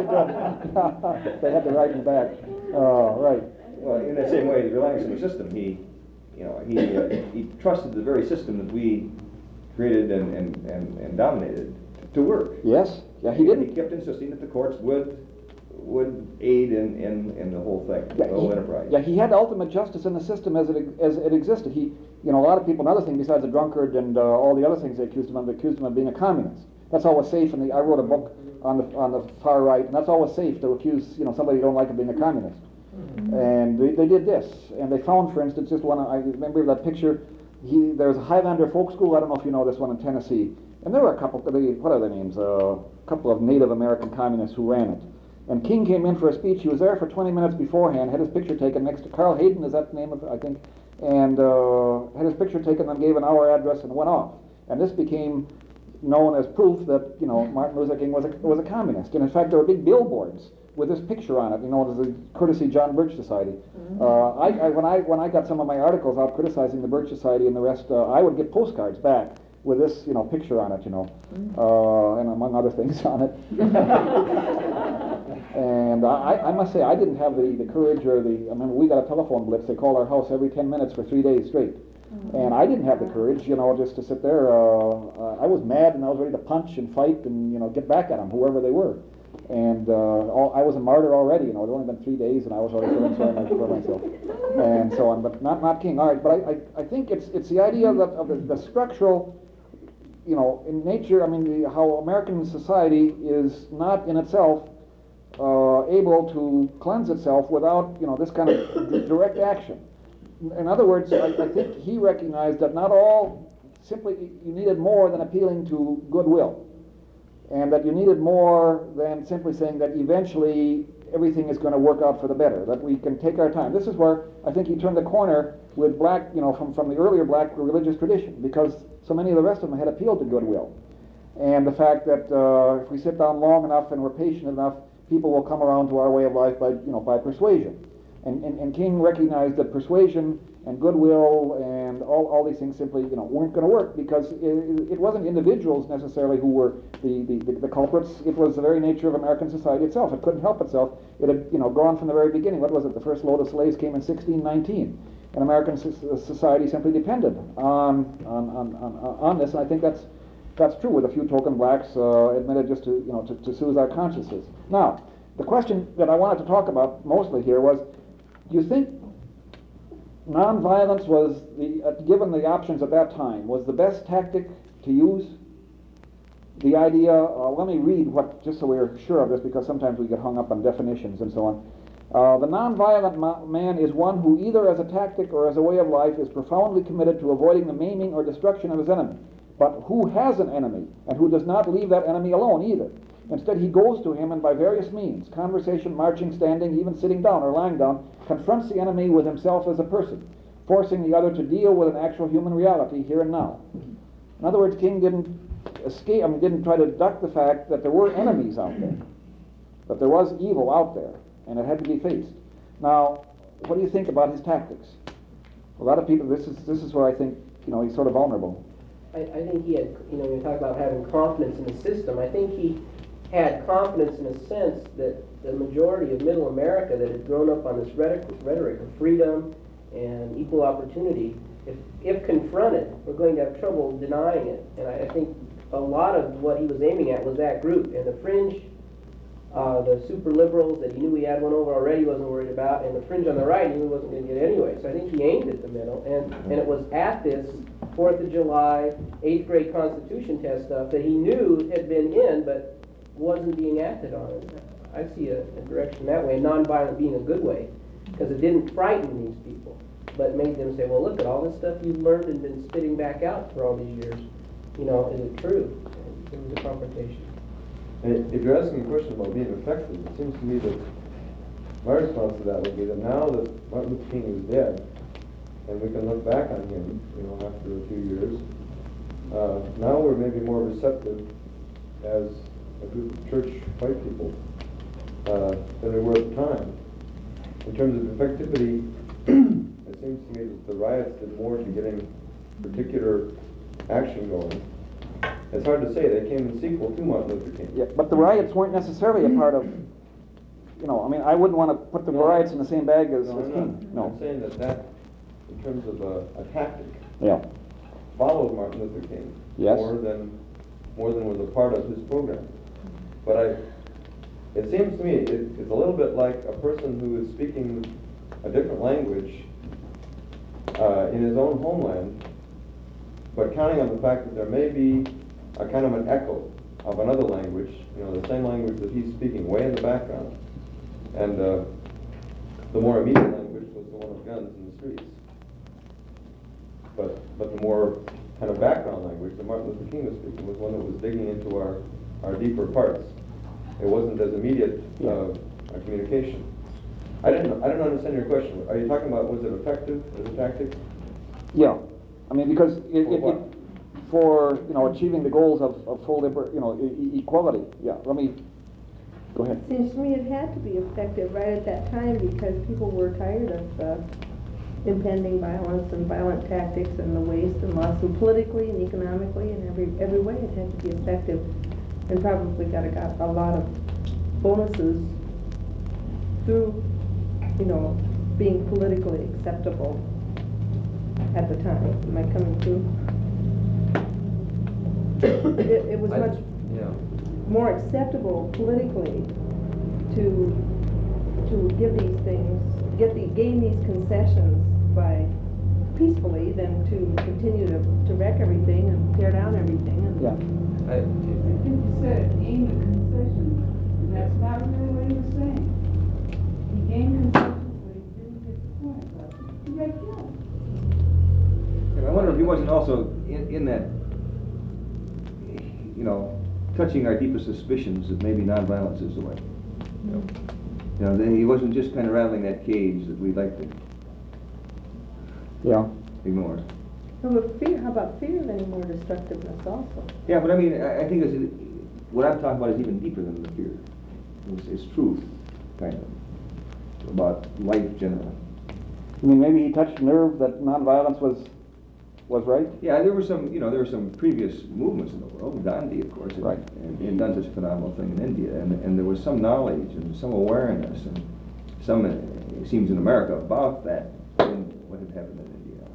good. They had to ride in the back. Uh, right.
Well, in that same way, relying on the system, he, you know, he uh, he trusted the very system that we created and and, and, and dominated to work.
Yes. Yeah, he didn't.
He kept insisting that the courts would would aid in, in, in the whole thing,
Yeah,
the whole
he,
enterprise.
yeah, he had ultimate justice in the system as it as it existed. He, you know, a lot of people, another thing besides a drunkard and uh, all the other things they accused him of, they accused him of being a communist. That's always safe. And I wrote a book on the on the far right, and that's always safe to accuse, you know, somebody you don't like of being a communist. Mm-hmm. And they, they did this, and they found, for instance, just one. I remember that picture. He there's a Highlander folk school. I don't know if you know this one in Tennessee. And there were a couple. They, what are their names? Uh, a couple of Native American communists who ran it. And King came in for a speech. He was there for twenty minutes beforehand, had his picture taken next to Carl Hayden, is that the name of it, I think, and uh, had his picture taken and gave an hour address and went off. And this became known as proof that, you know, Martin Luther King was a, was a communist. And in fact, there were big billboards with this picture on it, you know, the courtesy John Birch Society. Mm-hmm. uh, I, I, when, I, when I got some of my articles out criticizing the Birch Society and the rest, uh, I would get postcards back with this, you know, picture on it, you know, uh, and among other things on it. And I, I must say, I didn't have the, the courage or the, I remember we got a telephone blitz. They called our house every ten minutes for three days straight. Mm-hmm. And I didn't have the courage, you know, just to sit there. Uh, uh, I was mad, and I was ready to punch and fight and, you know, get back at them, whoever they were. And uh, all, I was a martyr already, you know, it had only been three days, and I was already feeling sorry for myself. And so on, but not, not King. All right, but I, I, I think it's, it's the idea that, of the, the structural, you know, in nature, I mean, the, how American society is not in itself uh, able to cleanse itself without, you know, this kind of d- direct action. In other words, I, I think he recognized that not all, simply, you needed more than appealing to goodwill. And that you needed more than simply saying that eventually everything is going to work out for the better, that we can take our time. This is where I think he turned the corner with black, you know, from, from the earlier black religious tradition, because so many of the rest of them had appealed to goodwill. And the fact that uh, if we sit down long enough and we're patient enough, people will come around to our way of life by, you know, by persuasion. And, and, and King recognized that persuasion and goodwill and all, all these things simply, you know, weren't going to work, because it, it wasn't individuals necessarily who were the, the, the, the culprits. It was the very nature of American society itself. It couldn't help itself. It had, you know, gone from the very beginning. What was it? The first load of slaves came in sixteen nineteen. And American society simply depended on, on, on, on, on this, and I think that's, that's true, with a few token blacks uh, admitted just to, you know, to, to soothe our consciences. Now, the question that I wanted to talk about mostly here was, do you think nonviolence was, the, uh, given the options at that time, was the best tactic to use? The idea, uh, let me read what, just so we're sure of this, because sometimes we get hung up on definitions and so on. Uh, the nonviolent ma man is one who, either as a tactic or as a way of life, is profoundly committed to avoiding the maiming or destruction of his enemy, but who has an enemy, and who does not leave that enemy alone either. Instead, he goes to him and by various means, conversation, marching, standing, even sitting down or lying down, confronts the enemy with himself as a person, forcing the other to deal with an actual human reality here and now. In other words, King didn't escape, I mean, didn't try to duck the fact that there were enemies out there, that there was evil out there, and it had to be faced. Now, what do you think about his tactics? A lot of people, this is this is where I think, you know, he's sort of vulnerable.
I, I think he had, you know, when you talk about having confidence in the system, I think he had confidence in a sense that the majority of middle America that had grown up on this rhetoric, rhetoric of freedom and equal opportunity, if, if confronted, were going to have trouble denying it. And I, I think a lot of what he was aiming at was that group, and the fringe, uh, the super liberals that he knew he had one over already, wasn't worried about, and the fringe on the right he knew he wasn't going to get anyway. So I think he aimed at the middle, and, and it was at this fourth of July, eighth grade Constitution test stuff that he knew had been in, but wasn't being acted on. I see a, a direction that way, nonviolent being a good way, because it didn't frighten these people, but made them say, well, look at all this stuff you've learned and been spitting back out for all these years. You know, is it true? And it was a confrontation.
And if you're asking a question about being effective, it seems to me that my response to that would be that now that Martin Luther King is dead, and we can look back on him, you know, after a few years, uh, now we're maybe more receptive as a group of church white people uh, than we were at the time. In terms of effectivity, it seems to me that the riots did more to getting particular action going. It's hard to say. They came in sequel to Martin Luther King.
Yeah, but the riots weren't necessarily a part of, you know, I mean, I wouldn't want to put the
No.
riots in the same bag as,
No,
as
I'm
King.
not.
No.
I'm saying that that, in terms of a, a tactic,
Yeah.
followed Martin Luther King
Yes.
more than more than was a part of his program. But I, it seems to me it, it's a little bit like a person who is speaking a different language uh, in his own homeland, but counting on the fact that there may be a kind of an echo of another language, you know, the same language that he's speaking way in the background. And uh, the more immediate language was the one of guns in the streets. But, but the more kind of background language that Martin Luther King was speaking was one that was digging into our, our deeper parts. It wasn't as immediate uh, a communication. I didn't, I don't understand your question. Are you talking about, was it effective as a tactic?
Yeah. I mean, because it,
For
it,
what?
it, for, you know, achieving the goals of, of full, liber, you know, e equality. Yeah, let me, go ahead.
Seems to me it had to be effective right at that time, because people were tired of uh, impending violence and violent tactics and the waste and loss, and politically and economically and every every way it had to be effective, and probably got a, got a lot of bonuses through, you know, being politically acceptable at the time. Am I coming through? It, it was
I-
much
Yeah.
more acceptable politically to to give these things, get the gain these concessions by peacefully than to continue to, to wreck everything and tear down everything. And
Yeah.
I think you said aim at concessions, and that's not really what he was saying. He aimed concessions, but he didn't get the point across. He got killed.
And I wonder if he wasn't also in, in that, you know, touching our deepest suspicions that maybe nonviolence is the way. You know, You know, then he wasn't just kind of rattling that cage that we'd like to
Yeah.
ignore.
No, but fear, how about fear of any more destructiveness also?
Yeah, but I mean, I, I think it's, what I'm talking about is even deeper than the fear. It's, it's truth, kind of, about life generally.
I mean, maybe he touched a nerve that nonviolence was was right.
Yeah, there were some, you know, there were some previous movements in the world. Gandhi, of course, had,
Right.
and, and done such a phenomenal thing in India, and, and there was some knowledge and some awareness and some, uh, it seems, in America about that, in what had happened in India.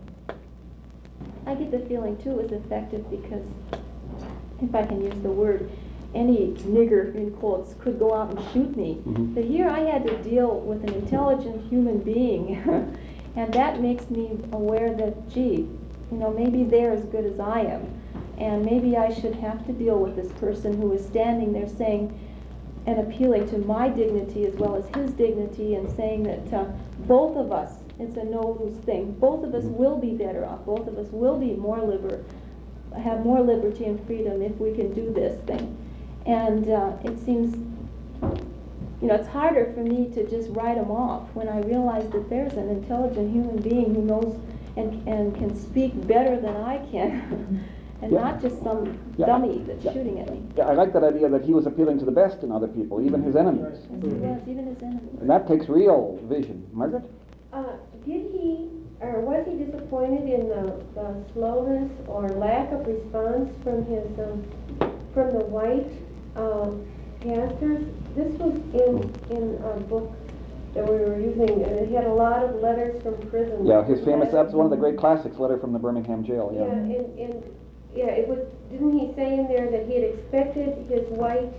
I get the feeling too it was effective because, if I can use the word, any nigger, in quotes, could go out and shoot me.
Mhm.
But here I had to deal with an intelligent human being, and that makes me aware that, gee, you know, maybe they're as good as I am, and maybe I should have to deal with this person who is standing there saying and appealing to my dignity as well as his dignity, and saying that uh, both of us, it's a no-lose thing, both of us will be better off, both of us will be more liber, have more liberty and freedom if we can do this thing. And uh, it seems, you know, it's harder for me to just write them off when I realize that there's an intelligent human being who knows and, and can speak better than I can, and
Yeah.
not just some
Yeah.
dummy that's
Yeah.
shooting at me.
Yeah, I like that idea that he was appealing to the best in other people, even his enemies.
Yes, he was, even his enemies.
And that takes real vision. Margaret?
Uh, did he, or was he disappointed in the, the slowness or lack of response from his, um, from the white, um, pastors? This was in, in a book that we were using, and it had a lot of letters from prison.
Yeah, his famous, that's one of the great classics, Letter from the Birmingham Jail,
Yeah,
yeah.
and, and, yeah, it was, didn't he say in there that he had expected his white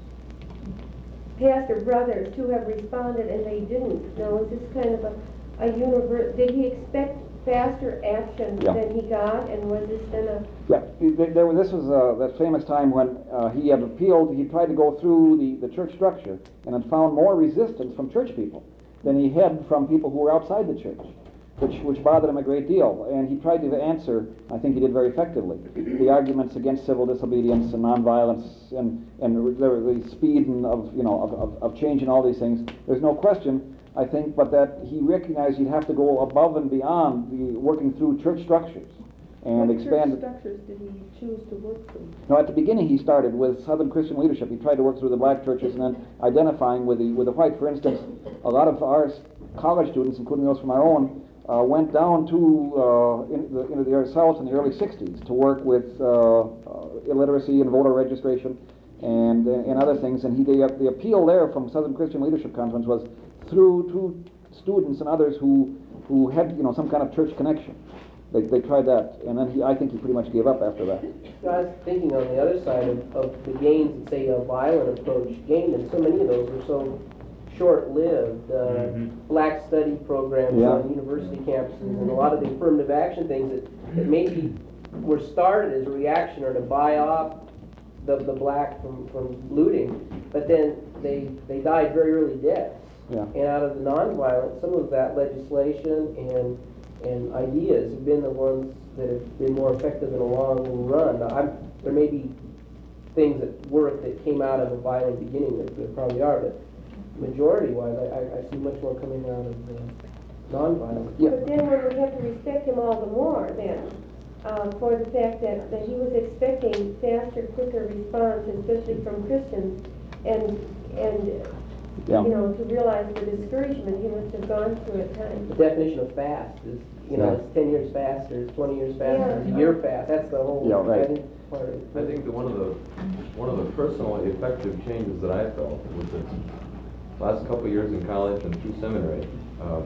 pastor brothers to have responded and they didn't? Now, is this kind of a, a universe, did he expect faster action
Yeah.
than he got, and was this then a,
Yeah, he- there, there- this was uh, that famous time when uh, he had appealed, he tried to go through the, the church structure and had found more resistance from church people than he had from people who were outside the church, which, which bothered him a great deal. And he tried to answer, I think he did very effectively, the arguments against civil disobedience and nonviolence and, and the, the speed and of, you know, of, of, of change and all these things. There's no question, I think, but that he recognized he'd have to go above and beyond the working through church structures and
What
expand.
church structures did he choose to work through?
No, at the beginning he started with Southern Christian leadership. He tried to work through the black churches and then identifying with the with the white. For instance, a lot of our college students, including those from our own, uh, went down to uh, in the, into the South in the early sixties to work with uh, uh, illiteracy and voter registration and and other things. And he the, the appeal there from Southern Christian Leadership Conference was through to students and others who who had, you know, some kind of church connection. They, they tried that, and then he, I think he pretty much gave up after that.
So I was thinking on the other side of, of the gains that, say, a violent approach gained, and so many of those were so short-lived. Uh,
Mhm.
Black study programs
Yeah.
on university campuses, and a lot of the affirmative action things that, that maybe were started as a reaction or to buy off the, the black from, from looting, but then they, they died very early deaths.
Yeah.
And out of the nonviolent, some of that legislation and and ideas have been the ones that have been more effective in a long run. Now, I'm, there may be things that work that came out of a violent beginning, that there probably are, but majority-wise, I, I, I see much more coming out of the nonviolent.
Yeah.
but then one would have to respect him all the more then, uh, for the fact that, that he was expecting faster, quicker response, especially from Christians, and, and,
Yeah.
you know, to realize the discouragement he must have gone through at times.
The definition of fast is, you know,
Yeah.
it's ten years faster, it's twenty years faster, it's
Yeah.
a year fast. That's the whole.
Yeah, right.
I think part of it.
I think that one of the, one of the personal effective changes that I felt was that last couple of years in college and through seminary, um,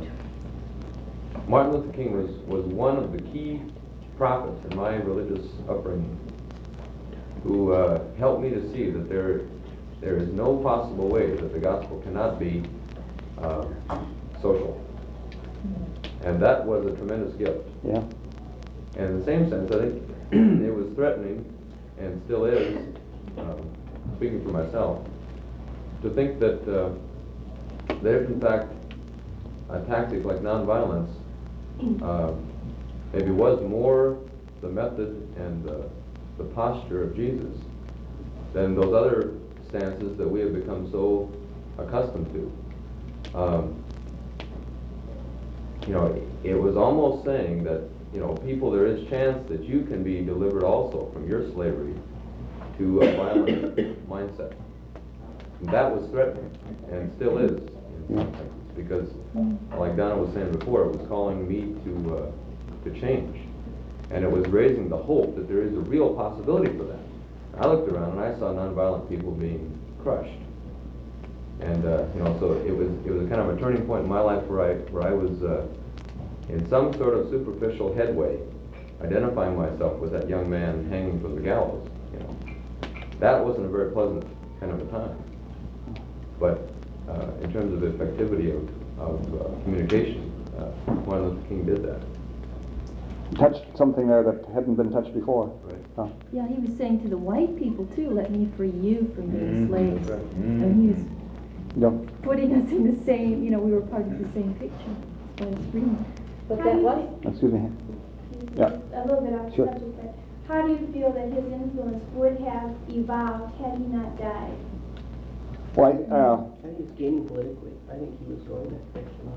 Martin Luther King was, was one of the key prophets in my religious upbringing who uh, helped me to see that there, there is no possible way that the gospel cannot be uh, social. And that was a tremendous gift.
Yeah.
And in the same sense, I think it was threatening, and still is, um, speaking for myself, to think that uh, that if in fact a tactic like nonviolence uh, maybe was more the method and the, the posture of Jesus than those other stances that we have become so accustomed to. um, you know, it was almost saying that, you know, people, there is chance that you can be delivered also from your slavery to a violent mindset. And that was threatening, and still is in some senses, because, like Donna was saying before, it was calling me to uh, to change, and it was raising the hope that there is a real possibility for that. I looked around and I saw nonviolent people being crushed, and uh, you know, so it was it was kind of a turning point in my life where I where I was uh, in some sort of superficial headway, identifying myself with that young man hanging from the gallows. You know, that wasn't a very pleasant kind of a time. But uh, in terms of the effectivity of, of uh, communication, uh, Martin Luther King did that.
Touched something there that hadn't been touched before.
Right.
Huh.
Yeah, he was saying to the white people too, let me free you from being
Mhm,
slaves.
that's right. Mhm.
And he was
Yeah.
putting us in the same, you know, we were part of the same picture on the screen.
But that was,
Excuse me. Yeah.
A little bit off
Sure.
subject, but how do you feel that his influence would have evolved had he not died?
Well, I, uh,
I think he's gaining politically. I think he was going that direction.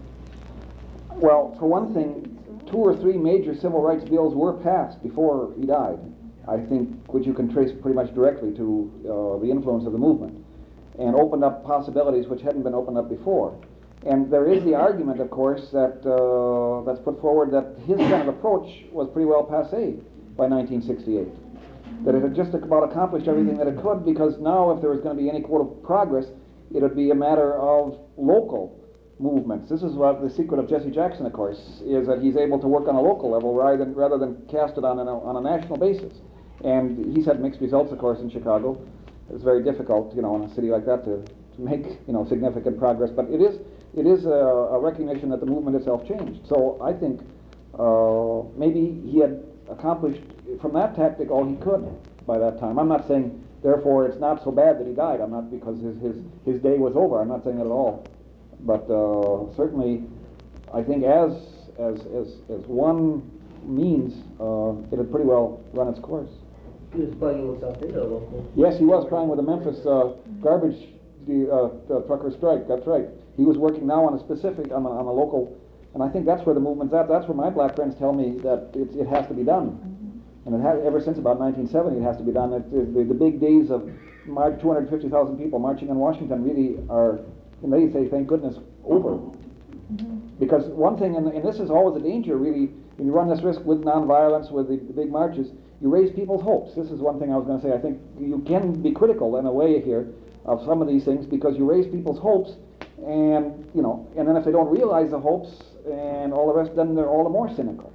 well, for one thing, two or three major civil rights bills were passed before he died, I think, which you can trace pretty much directly to uh, the influence of the movement, and opened up possibilities which hadn't been opened up before. And there is the argument, of course, that uh, that's put forward that his kind of approach was pretty well passé by nineteen sixty-eight. That it had just about accomplished everything that it could, because now if there was going to be any quote of progress, it would be a matter of local movements. This is what the secret of Jesse Jackson, of course, is that he's able to work on a local level rather than, rather than cast it on, an, on a national basis. And he's had mixed results, of course, in Chicago. It's very difficult, you know, in a city like that to, to make, you know, significant progress. But it is, it is a, a recognition that the movement itself changed. So I think uh, maybe he had accomplished from that tactic all he could by that time. I'm not saying, therefore, it's not so bad that he died. I'm not, because his, his, his day was over. I'm not saying that at all. But uh, certainly, I think as, as, as, as one means, uh, it had pretty well run its course.
He was plugging himself into a local.
Yes, he was trying with the Memphis uh, garbage the, uh, uh, trucker strike. That's right. He was working now on a specific, on a, on a local, and I think that's where the movement's at. That's where my black friends tell me that it, it has to be done. And it has, ever since about nineteen seventy, it has to be done. It, it, the, the big days of March, two hundred fifty thousand people marching in Washington really are, and they say, thank goodness, over. Mm-hmm. Because one thing, and, and this is always a danger, really, when you run this risk with nonviolence, with the, the big marches, you raise people's hopes. This is one thing I was going to say. I think you can be critical in a way here of some of these things, because you raise people's hopes, and you know, and then if they don't realize the hopes and all the rest, then they're all the more cynical.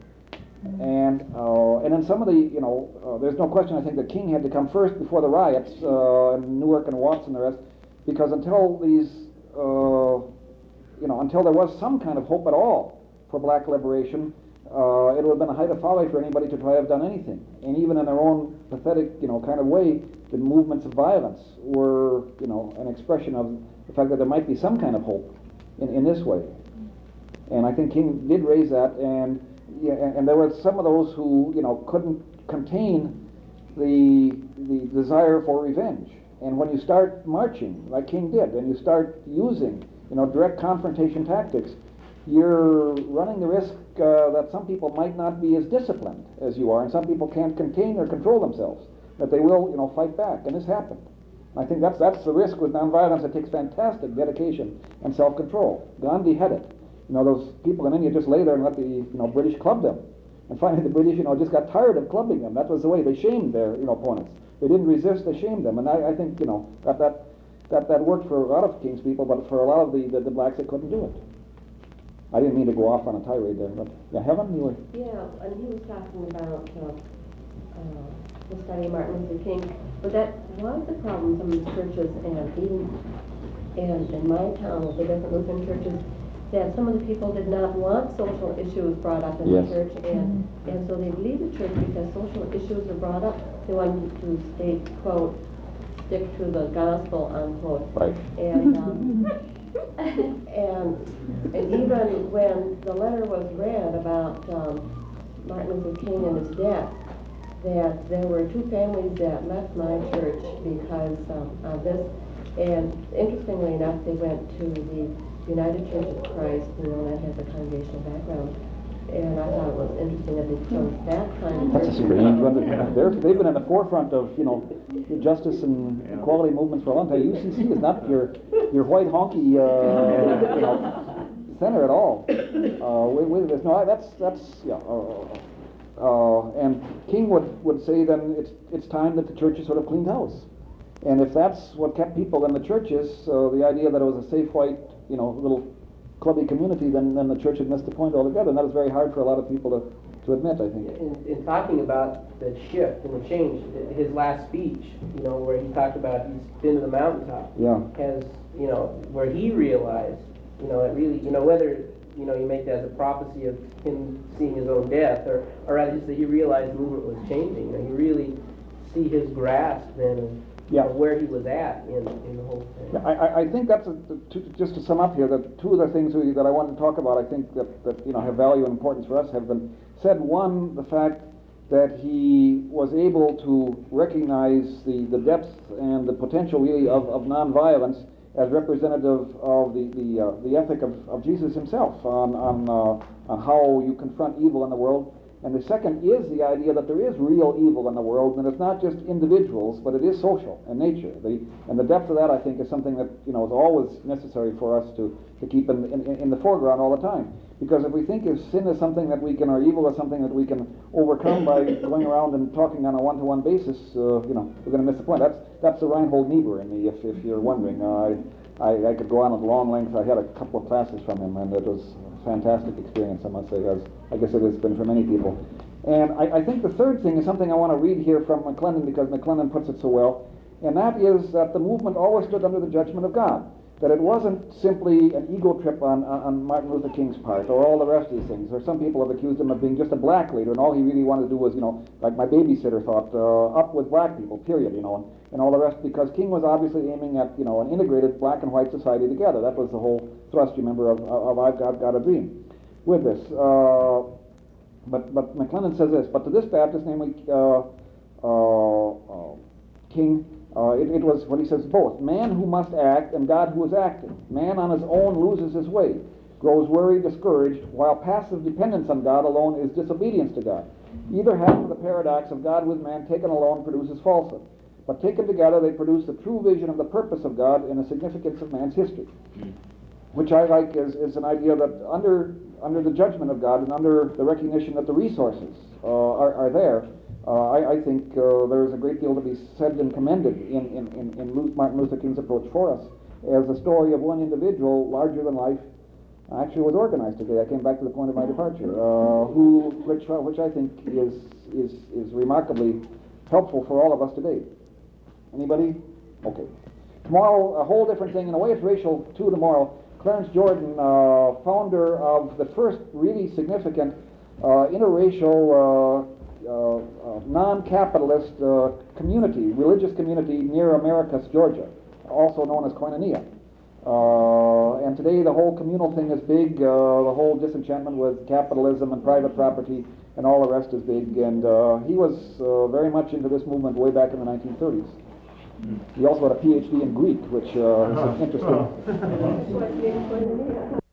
And uh, and then some of the, you know, uh, there's no question, I think that King had to come first before the riots uh, in Newark and Watts and the rest, because until these, uh, you know, until there was some kind of hope at all for black liberation, uh, it would have been a height of folly for anybody to try to have done anything. And even in their own pathetic, you know, kind of way, the movements of violence were, you know, an expression of the fact that there might be some kind of hope in, in this way. And I think King did raise that, and yeah, and, and there were some of those who, you know, couldn't contain the the desire for revenge. And when you start marching, like King did, and you start using, you know, direct confrontation tactics, you're running the risk uh, that some people might not be as disciplined as you are, and some people can't contain or control themselves, that they will, you know, fight back. And this happened. I think that's that's the risk with nonviolence. It takes fantastic dedication and self-control. Gandhi had it. You know, those people in India just lay there and let the, you know, British club them. And finally the British, you know, just got tired of clubbing them. That was the way. They shamed their, you know, opponents. They didn't resist, they shamed them. And I, I think, you know, that, that that that worked for a lot of King's people, but for a lot of the, the, the blacks, they couldn't do it. I didn't mean to go off on a tirade there, but yeah, Heaven, you were...
Yeah, and he was talking about uh, uh, the study of Martin Luther King, but that was the problem some of the churches, and even in, in my town with the different Lutheran churches, that some of the people did not want social issues brought up in
Yes.
the church, and, and so they leave the church because social issues are brought up. They wanted to state, quote, stick to the gospel, unquote.
Right.
And, um, and, and even when the letter was read about um, Martin Luther King and his death, that there were two families that left my church because um, of this. And interestingly enough, they went to the United Church of Christ, you know, that has a congregational background. And I thought it was interesting that they chose that kind of.
That's a strange one. They're, they've been in the forefront of, you know, the justice and equality movements for a long time. U C C is not your your white honky, uh, you know, center at all. Uh, wait, wait, there's no, that's that's yeah. Uh, uh, and King would would say then it's it's time that the churches sort of cleaned house. And if that's what kept people in the churches, uh, the idea that it was a safe white, you know, little clubby community, then, then the church had missed the point altogether, and that is very hard for a lot of people to, to admit, I think.
In, in talking about the shift and the change, his last speech, you know, where he talked about he's been to the mountaintop,
yeah.
has, you know, where he realized, you know, it really, you know, whether, you know, you make that as a prophecy of him seeing his own death, or, or rather just that he realized the movement was changing, you know, you really see his grasp then of,
yeah.
of where he was at in, in the whole thing.
Yeah, I, I think that's, a, to, just to sum up here, that two of the things we, that I wanted to talk about, I think that, that, you know, have value and importance for us have been said. One, the fact that he was able to recognize the, the depth and the potential really of, of nonviolence as representative of the, the, uh, the ethic of, of Jesus himself on, on, uh, on how you confront evil in the world. And the second is the idea that there is real evil in the world, and it's not just individuals, but it is social in nature. The, and the depth of that, I think, is something that, you know, is always necessary for us to, to keep in, in, in the foreground all the time. Because if we think of sin as something that we can, or evil as something that we can overcome by going around and talking on a one-to-one basis, uh, you know, we're going to miss the point. That's that's the Reinhold Niebuhr in me, if, if you're wondering. Uh, I, I, I could go on at long length. I had a couple of classes from him, and it was fantastic experience, I must say, as I guess it has been for many people. And I, I think the third thing is something I want to read here from McClendon, because McClendon puts it so well, and that is that the movement always stood under the judgment of God. That it wasn't simply an ego trip on, on Martin Luther King's part, or all the rest of these things. Or some people have accused him of being just a black leader, and all he really wanted to do was, you know, like my babysitter thought, uh, up with black people, period, you know, and, and all the rest, because King was obviously aiming at, you know, an integrated black and white society together. That was the whole thrust, you remember, of, of I've Got, Got a Dream. With this, uh, but but McClendon says this, but to this Baptist, namely uh, uh, uh, King, uh, it, it was what he says both: man who must act and God who is acting. Man on his own loses his way, grows worried, discouraged, while passive dependence on God alone is disobedience to God. Either half of the paradox of God with man taken alone produces falsehood, but taken together they produce the true vision of the purpose of God and the significance of man's history. Which I like is, is an idea that under under the judgment of God and under the recognition that the resources uh, are, are there, uh, I, I think uh, there is a great deal to be said and commended in, in, in, in Martin Luther King's approach for us as the story of one individual larger than life actually was organized today. I came back to the point of my departure, uh, who which which I think is is is remarkably helpful for all of us today. Anybody? Okay. Tomorrow, a whole different thing. In a way, it's racial too. Tomorrow, Clarence Jordan, uh, founder of the first really significant uh, interracial, uh, uh, uh, non-capitalist uh, community, religious community near Americus, Georgia, also known as Koinonia. Uh, and today the whole communal thing is big, uh, the whole disenchantment with capitalism and private property and all the rest is big, and uh, he was uh, very much into this movement way back in the nineteen thirties. He also had a P H D in Greek, which uh, is interesting.